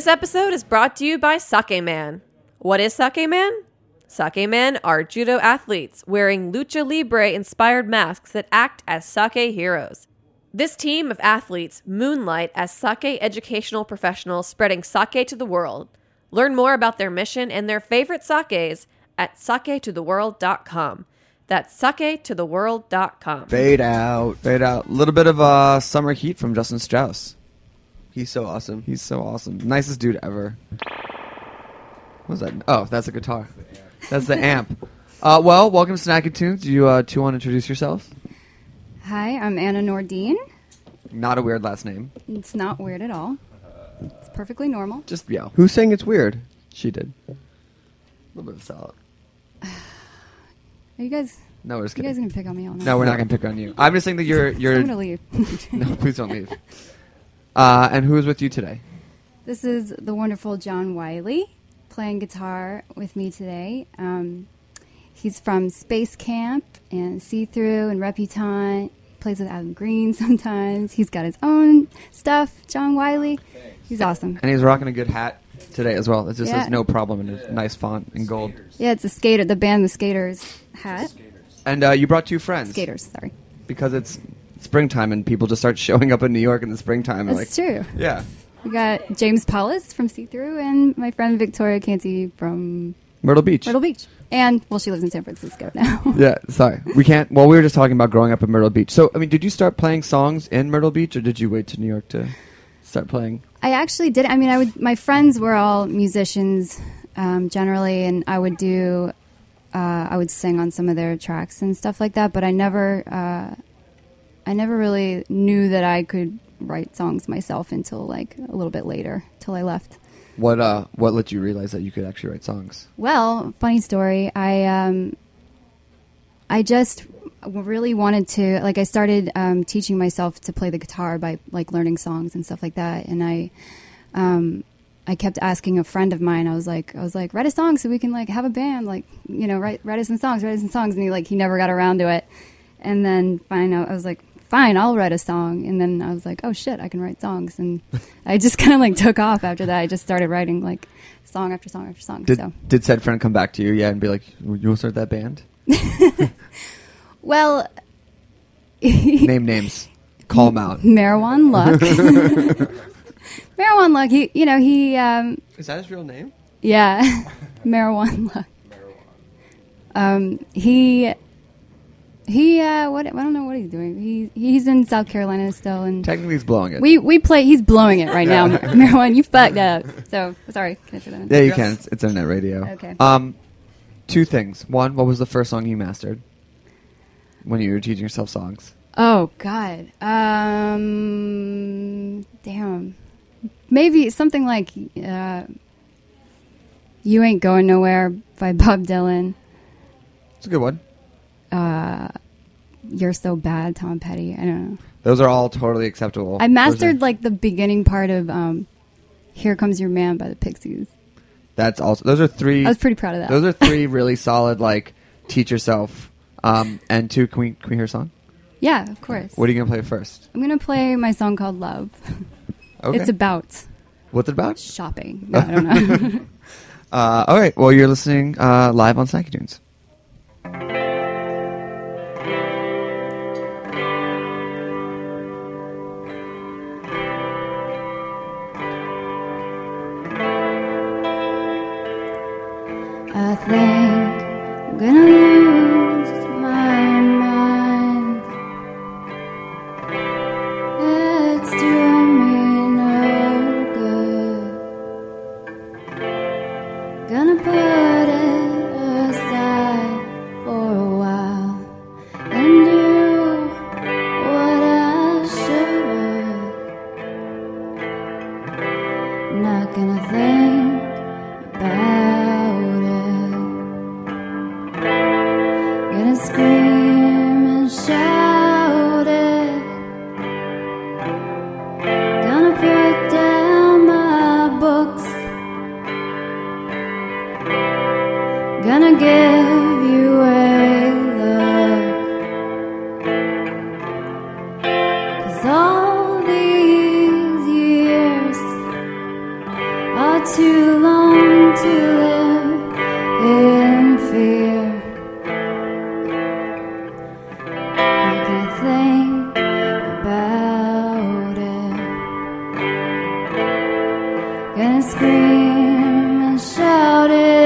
This episode is brought to you by Sake Man. What is Sake Man? Sake Men are judo athletes wearing lucha libre-inspired masks that act as sake heroes. This team of athletes moonlight as sake educational professionals spreading sake to the world. Learn more about their mission and their favorite sakes at sake to the world dot com. That's sake to the world dot com. Fade out. Fade out. A little bit of uh, Summer Heat from Justin Strauss. He's so awesome. He's so awesome. Nicest dude ever. What was that? Oh, that's a guitar. That's the amp. Uh, well, welcome to Snacky Tunes. Do you uh, two want to introduce yourselves? Hi, I'm Anna Nordine. Not a weird last name. It's not weird at all. It's perfectly normal. Just yell. Who's saying it's weird? She did. A little bit of salad. Are you guys? No, we're just You kidding. guys gonna pick on me all night? No, we're not gonna pick on you. I'm just saying that you're you're. I'm gonna leave. No, please don't leave. Uh, and who is with you today? This is the wonderful John Wiley playing guitar with me today. Um, he's from Space Camp and See Through and Reputant. He plays with Adam Green sometimes. He's got his own stuff. John Wiley. He's awesome. And he's rocking a good hat today as well. It just Yeah. says no problem in a nice font in gold. Yeah, it's a skater. The band The Skaters hat. And uh, you brought two friends. Skaters, sorry. Because it's springtime and people just start showing up in New York in the springtime. and That's like, true. Yeah. We got James Paulus from See Through and my friend Victoria Canty from Myrtle Beach. Myrtle Beach. And, well, she lives in San Francisco now. Yeah, sorry. We can't. Well, we were just talking about growing up in Myrtle Beach. So, I mean, did you start playing songs in Myrtle Beach or did you wait to New York to start playing? I actually did. I mean, I would. My friends were all musicians um, generally, and I would do. Uh, I would sing on some of their tracks and stuff like that. But I never. Uh, I never really knew that I could write songs myself until like a little bit later, till I left. What uh? What let you realize that you could actually write songs? Well, funny story. I um, I just really wanted to, like, I started um, teaching myself to play the guitar by like learning songs and stuff like that, and I, um, I kept asking a friend of mine. I was like, I was like, write a song so we can like have a band, like, you know, write write us some songs, write us some songs, and he like he never got around to it, and then fine, I was like, fine, I'll write a song, and then I was like, oh shit, I can write songs, and I just kind of like took off after that. I just started writing like song after song after song. Did so. did said friend come back to you, yeah, and be like, you want to start that band? Well, name names, call them out. Marijuana Luck. Marijuana Luck. He, you know, he. Um, Is that his real name? Yeah, Marijuana Luck. Um, he. He. Uh, what? I don't know what he's doing. He. He's in South Carolina still, and Technically, he's blowing it. we we play. He's blowing it right now. Marijuana, you fucked up. So sorry. Can I say that? Yeah, you can. It's, it's internet radio. Okay. Um, two things. One, what was the first song you mastered when you were teaching yourself songs? Oh God. Um. Damn. Maybe something like uh, "You Ain't Going Nowhere" by Bob Dylan. It's a good one. Uh, "You're So Bad," Tom Petty. I don't know. Those are all totally acceptable. I mastered like the beginning part of um, "Here Comes Your Man" by the Pixies. That's also. Those are three. I was pretty proud of that. Those are three really solid. Like teach yourself. Um, and two, can we can we hear a song? Yeah, of course. What are you gonna play first? I'm gonna play my song called "Love." Okay. It's about What's it about? shopping. No, I don't know. uh, all right. Well, you're listening uh, live on Snacky Tunes. I think I'm gonna lose my mind. It's doing me no good. Gonna put it aside for a while and do what I should. Not gonna think about it. Gonna scream and shout it. Gonna put down my books. Gonna give you a look. 'Cause all these years I too long to live in fear. Make I think about it. Gonna scream and shout it.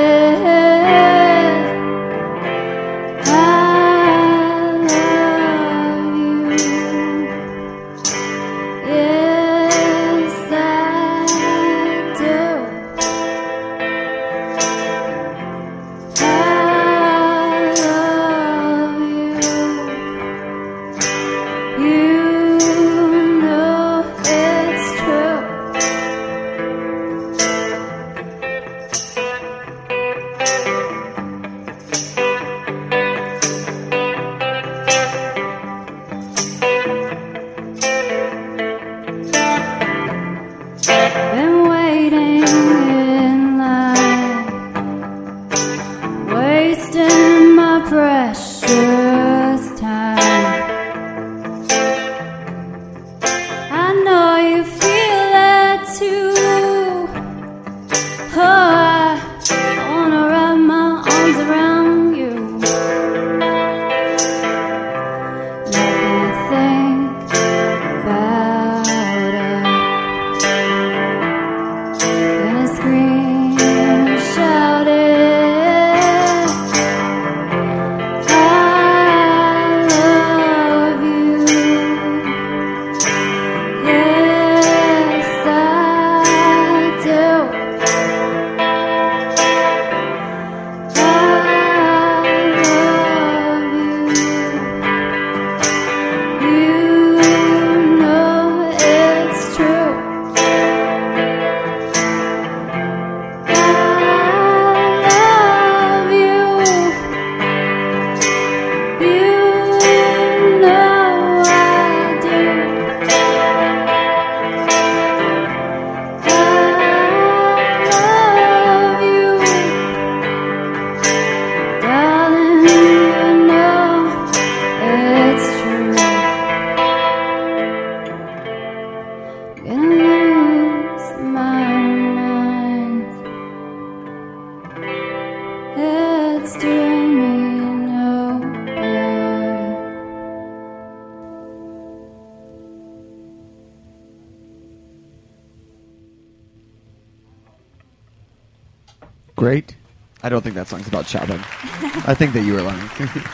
Great. I don't think that song's about shopping. I think that you were lying.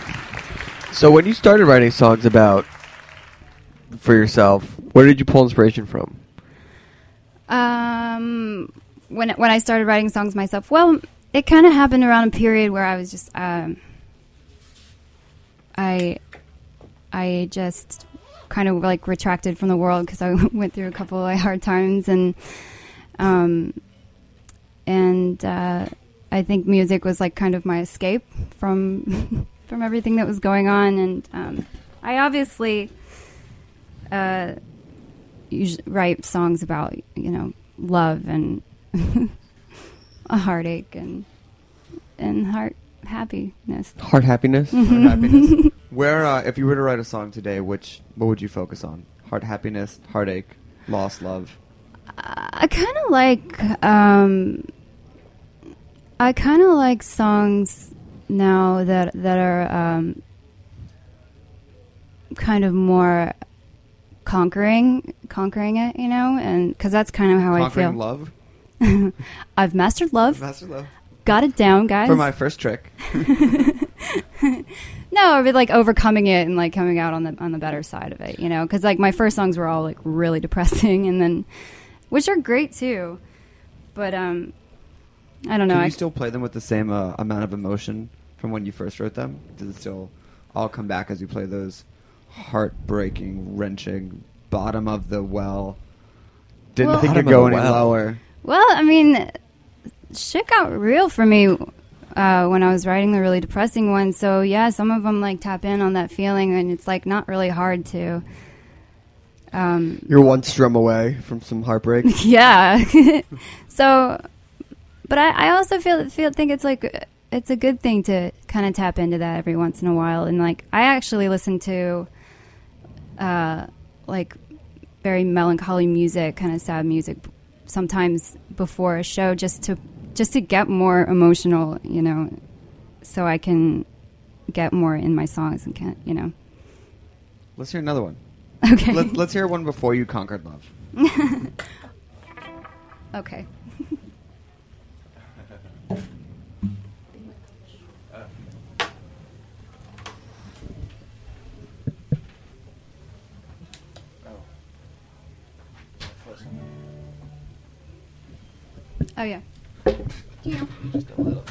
So when you started writing songs about for yourself, where did you pull inspiration from? Um, when when I started writing songs myself, well, it kind of happened around a period where I was just um, I I just kind of like retracted from the world because I went through a couple of like, hard times, and um, and uh, I think music was like kind of my escape from from everything that was going on, and um, I obviously uh, usually write songs about, you know, love and a heartache and and heart happiness. Heart happiness. Mhm. Heart happiness. Where, uh, if you were to write a song today, which what would you focus on? Heart happiness, heartache, lost love. I kind of like um, I kind of like songs now that that are um, kind of more conquering conquering it, you know, and because that's kind of how Conquering I feel. love. I've mastered love. Mastered love. Got it down, guys. For my first trick. No, but like overcoming it and like coming out on the on the better side of it, you know, because like my first songs were all like really depressing, and then which are great too, but um, I don't know. Can you I still play them with the same uh, amount of emotion from when you first wrote them? Does it still all come back as you play those heartbreaking, wrenching, bottom of the well? Didn't Well- think Bottom you'd of go the any well. lower. Well, I mean, shit got real for me uh, when I was writing the really depressing ones. So yeah, some of them like tap in on that feeling, and it's like not really hard to. Um, You're one strum away from some heartbreak. yeah. So, but I, I also feel feel think it's like it's a good thing to kind of tap into that every once in a while. And like I actually listen to, uh, like very melancholy music, kind of sad music, sometimes before a show just to just to get more emotional, you know, so I can get more in my songs and can, you know. Let's hear another one. Okay. Let's, let's hear one before you conquered love. Okay. Oh yeah. Yeah. Just a little.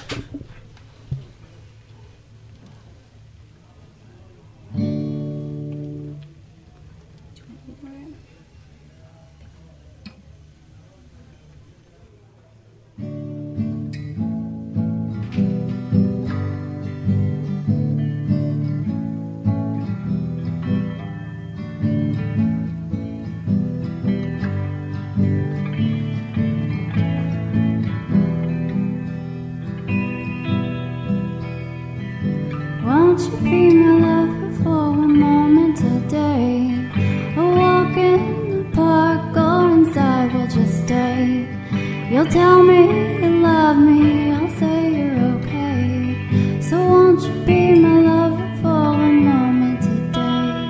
Won't you be my lover for a moment today? A walk in the park or inside, we'll just stay. You'll tell me you love me, I'll say you're okay. So won't you be my lover for a moment today?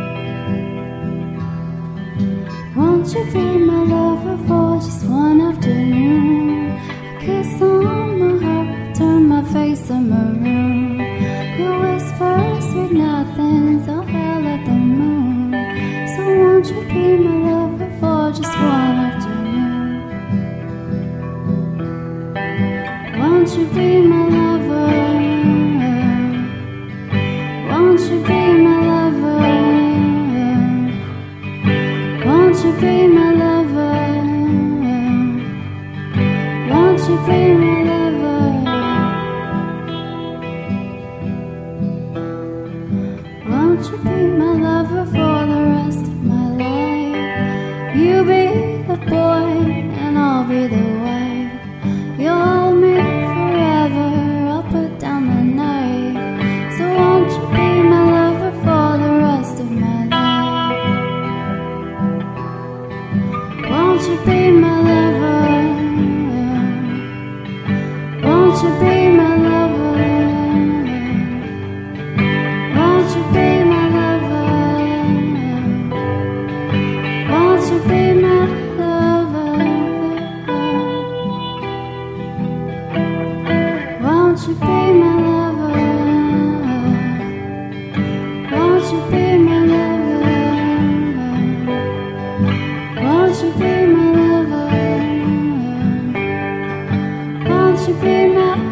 Won't you be my lover for just one afternoon? A kiss on my heart, turn my face to maroon. You whisper sweet nothings, I'll howl at the moon. So won't you be my lover for just one afternoon? Won't you be my lover? Won't you be my lover? Won't you be my lover? Won't you be my lover? Won't you be my lover for the rest of my life? You be the boy and I'll be the wife. You'll hold me forever, I'll put down the knife. So won't you be my lover for the rest of my life? Won't you be my lover? Won't you be my lover? Won't you be my lover? Won't you be my lover? Won't you be my lover? Won't you be my lover? Won't you be my lover? Won't you be my lover?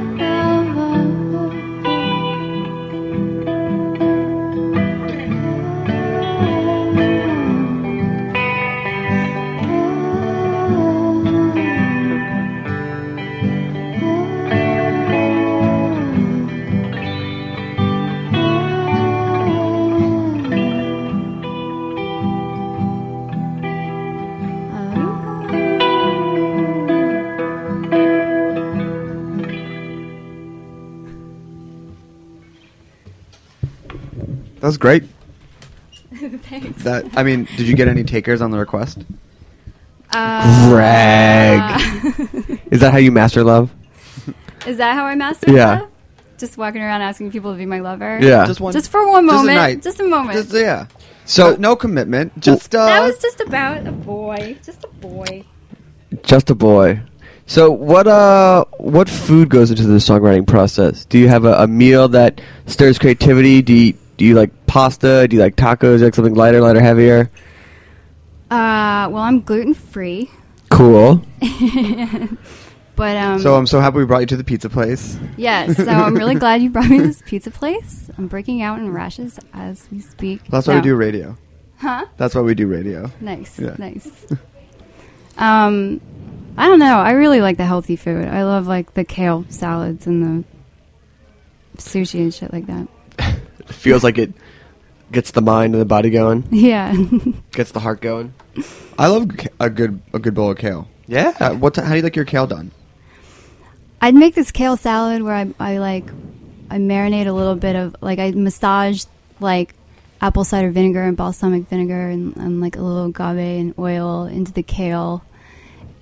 That was great. Thanks. That I mean, did you get any takers on the request? Uh, Greg. Is that how you master love? Is that how I master Yeah. love? Just walking around asking people to be my lover? Yeah. Just, just for one just a moment. night. Just a moment. Just, yeah. So no, no commitment. Just uh, that was just about a boy. Just a boy. just a boy. So what uh what food goes into the songwriting process? Do you have a, a meal that stirs creativity? Do you do you like pasta? Do you like tacos? Do you like something lighter, lighter, heavier? Uh, well, I'm gluten free. Cool. But um So I'm so happy we brought you to the pizza place. yes, so I'm really glad you brought me to this pizza place. I'm breaking out in rashes as we speak. That's why No. we do radio. Huh? That's why we do radio. Nice, Yeah. nice. um, I don't know. I really like the healthy food. I love like the kale salads and the sushi and shit like that. It feels like it gets the mind and the body going. Yeah. Gets the heart going. I love ca- a good a good bowl of kale. Yeah. Uh, what? How do you like your kale done? I'd make this kale salad where I, I like I marinate a little bit of like I massage like apple cider vinegar and balsamic vinegar and, and like a little agave and oil into the kale,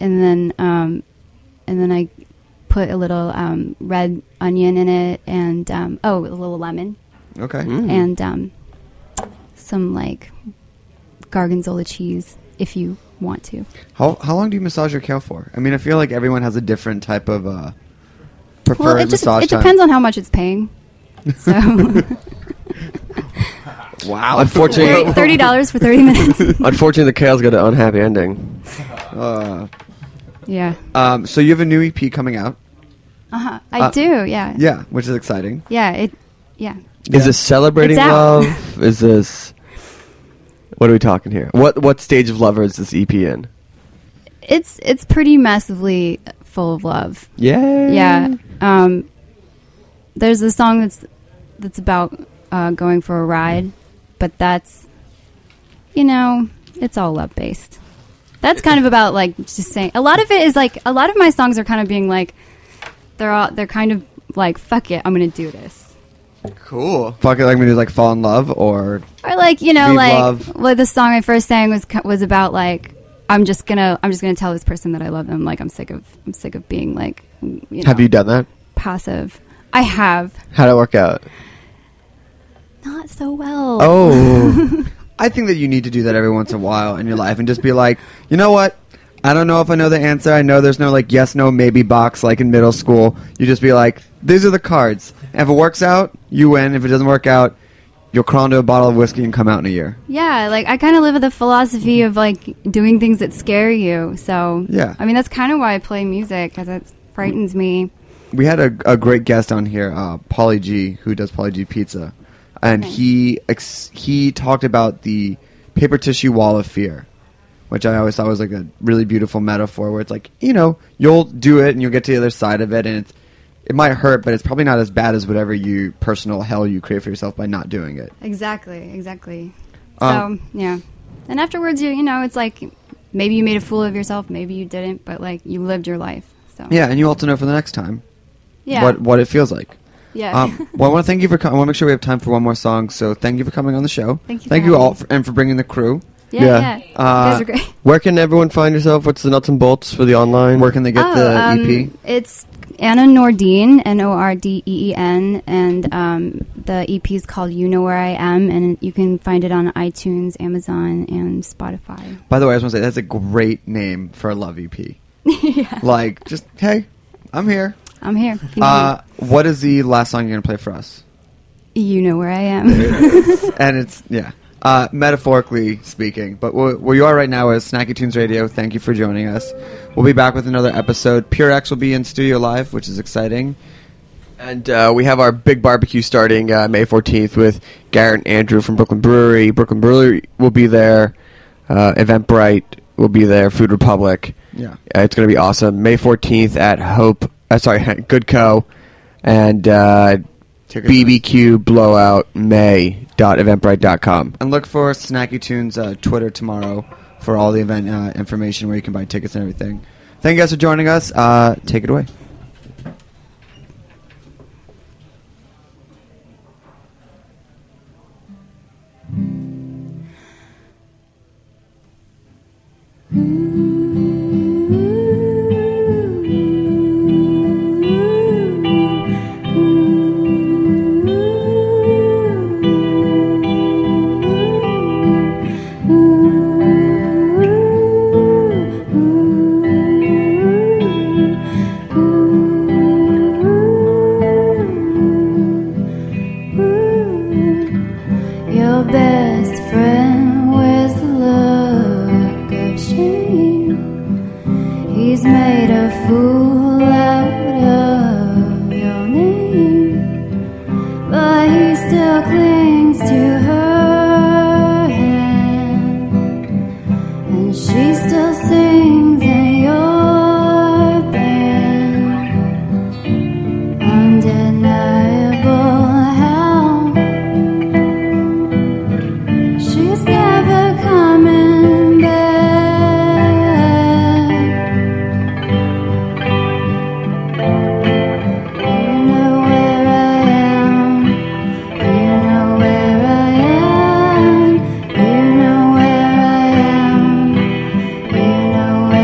and then um, and then I put a little um, red onion in it, and um, oh, a little lemon. Okay. And um, some like gorgonzola cheese if you want to. How how long do you massage your kale for? I mean, I feel like everyone has a different type of uh, preferred Well, it just massage it time. depends on how much it's paying. So Wow. Unfortunately, thirty dollars for thirty minutes. Unfortunately, the kale's got an unhappy ending. Uh, Yeah. Um. So you have a new E P coming out. Uh huh. I Uh, do. Yeah. Yeah, which is exciting. Yeah. It. Yeah. Is this celebrating It's out. love? Is this... What are we talking here? What what stage of lover is this E P in? It's it's pretty massively full of love. Yeah. Yeah. Um. There's a song that's that's about uh, going for a ride, but that's, you know, it's all love based. That's kind of about like just saying. A lot of it is like a lot of my songs are kind of being like, they're all they're kind of like, fuck it, I'm gonna do this. Cool. Fuck it, like me to like fall in love or Or like, you know, leave like love. well, the song I first sang was was about like I'm just gonna I'm just gonna tell this person that I love them. Like I'm sick of I'm sick of being like, you know, Have you done that? passive. I have. How'd it work out? Not so well. Oh. I think that you need to do that every once in a while in your life and just be like, you know what? I don't know if I know the answer. I know there's no like yes, no, maybe box like in middle school. You just be like, these are the cards. And if it works out, you win. If it doesn't work out, you'll crawl into a bottle of whiskey and come out in a year. Yeah, like I kind of live with the philosophy of like doing things that scare you. So Yeah. I mean that's kind of why I play music, because it frightens me. We had a, a great guest on here, uh, Pauly G, who does Pauly G Pizza. And he ex- he talked about the paper tissue wall of fear, which I always thought was like a really beautiful metaphor where it's like, you know, you'll do it and you'll get to the other side of it and it's, it might hurt, but it's probably not as bad as whatever you personal hell you create for yourself by not doing it. Exactly, exactly. Um, so yeah, and afterwards, you you know, it's like maybe you made a fool of yourself, maybe you didn't, but like you lived your life. So Yeah, and you also know for the next time Yeah. what what it feels like. Yeah. Um, well, I want to thank you for. Com- I want to make sure we have time for one more song. So thank you for coming on the show. Thank you Thank for you having all me. for, and for bringing the crew. Yeah, yeah. You guys Uh, are great. Where can everyone find yourself? What's the nuts and bolts for the online? Where can they get Oh, the um, E P? It's Anna Nordeen, N O R D E E N, and um, the E P is called You Know Where I Am, and you can find it on iTunes, Amazon, and Spotify. By the way, I just want to say that's a great name for a love E P. Yeah. Like, just hey, I'm here. I'm here. if you Uh, what is the last song you're gonna play for us? need me. You Know Where I Am. And it's yeah, uh, metaphorically speaking. But wh- where you are right now is Snacky Tunes Radio. Thank you for joining us. We'll be back with another episode. Pure X will be in studio live, which is exciting. And uh, we have our big barbecue starting uh, May fourteenth with Garrett and Andrew from Brooklyn Brewery. Brooklyn Brewery will be there. Uh, Eventbrite will be there. Food Republic. Yeah. Uh, it's going to be awesome. May fourteenth at Hope. Uh, sorry, Good Co. And uh, B B Q Blowout May dot eventbrite dot com. And look for Snacky Tunes uh, Twitter tomorrow for all the event uh, information where you can buy tickets and everything. Thank you guys for joining us. Uh, take it away. Your best friend wears the look of shame. He's made a fool out of your name, but he still clings to her hand, and she still sings in your band. Undeniable how she's never coming back. You know where I am. You know where I am. You know where I am. You know where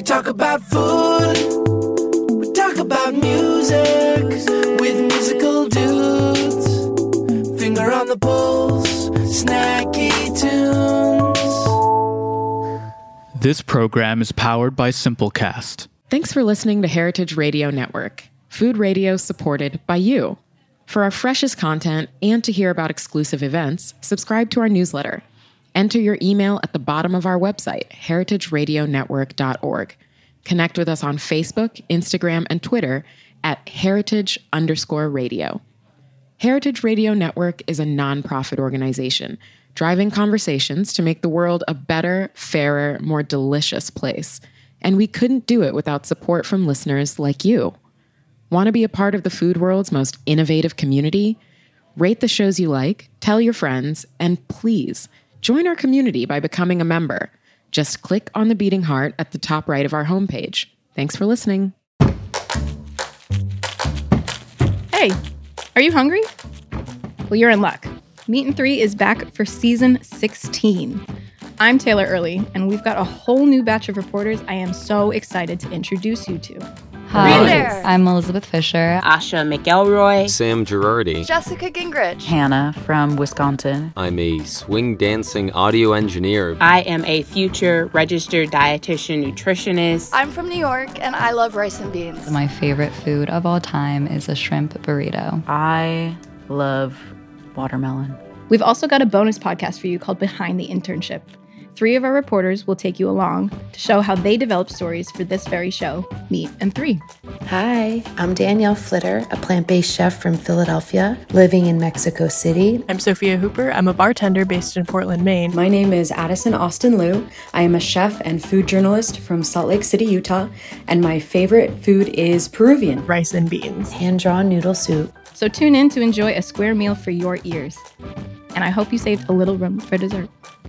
talk about food, we talk about music with musical dudes. Finger on the pulse, snacky tunes. This program is powered by Simplecast. Thanks for listening to Heritage Radio Network, food radio supported by you. For our freshest content and to hear about exclusive events, subscribe to our newsletter. Enter your email at the bottom of our website, heritage radio network dot org. Connect with us on Facebook, Instagram, and Twitter at heritage underscore radio. Heritage Radio Network is a nonprofit organization driving conversations to make the world a better, fairer, more delicious place. And we couldn't do it without support from listeners like you. Want to be a part of the food world's most innovative community? Rate the shows you like, tell your friends, and please join our community by becoming a member. Just click on the beating heart at the top right of our homepage. Thanks for listening. Hey, are you hungry? Well, you're in luck. Meat and Three is back for season sixteen. I'm Taylor Early, and we've got a whole new batch of reporters I am so excited to introduce you to. Hi, there. I'm Elizabeth Fisher. Asha McElroy. Sam Girardi. Jessica Gingrich. Hannah from Wisconsin. I'm a swing dancing audio engineer. I am a future registered dietitian nutritionist. I'm from New York, and I love rice and beans. My favorite food of all time is a shrimp burrito. I love watermelon. We've also got a bonus podcast for you called Behind the Internship. Three of our reporters will take you along to show how they developed stories for this very show, Meat and Three. Hi, I'm Danielle Flitter, a plant-based chef from Philadelphia, living in Mexico City. I'm Sophia Hooper. I'm a bartender based in Portland, Maine. My name is Addison Austin Liu. I am a chef and food journalist from Salt Lake City, Utah, and my favorite food is Peruvian. Rice and beans. Hand-drawn noodle soup. So tune in to enjoy a square meal for your ears. And I hope you saved a little room for dessert.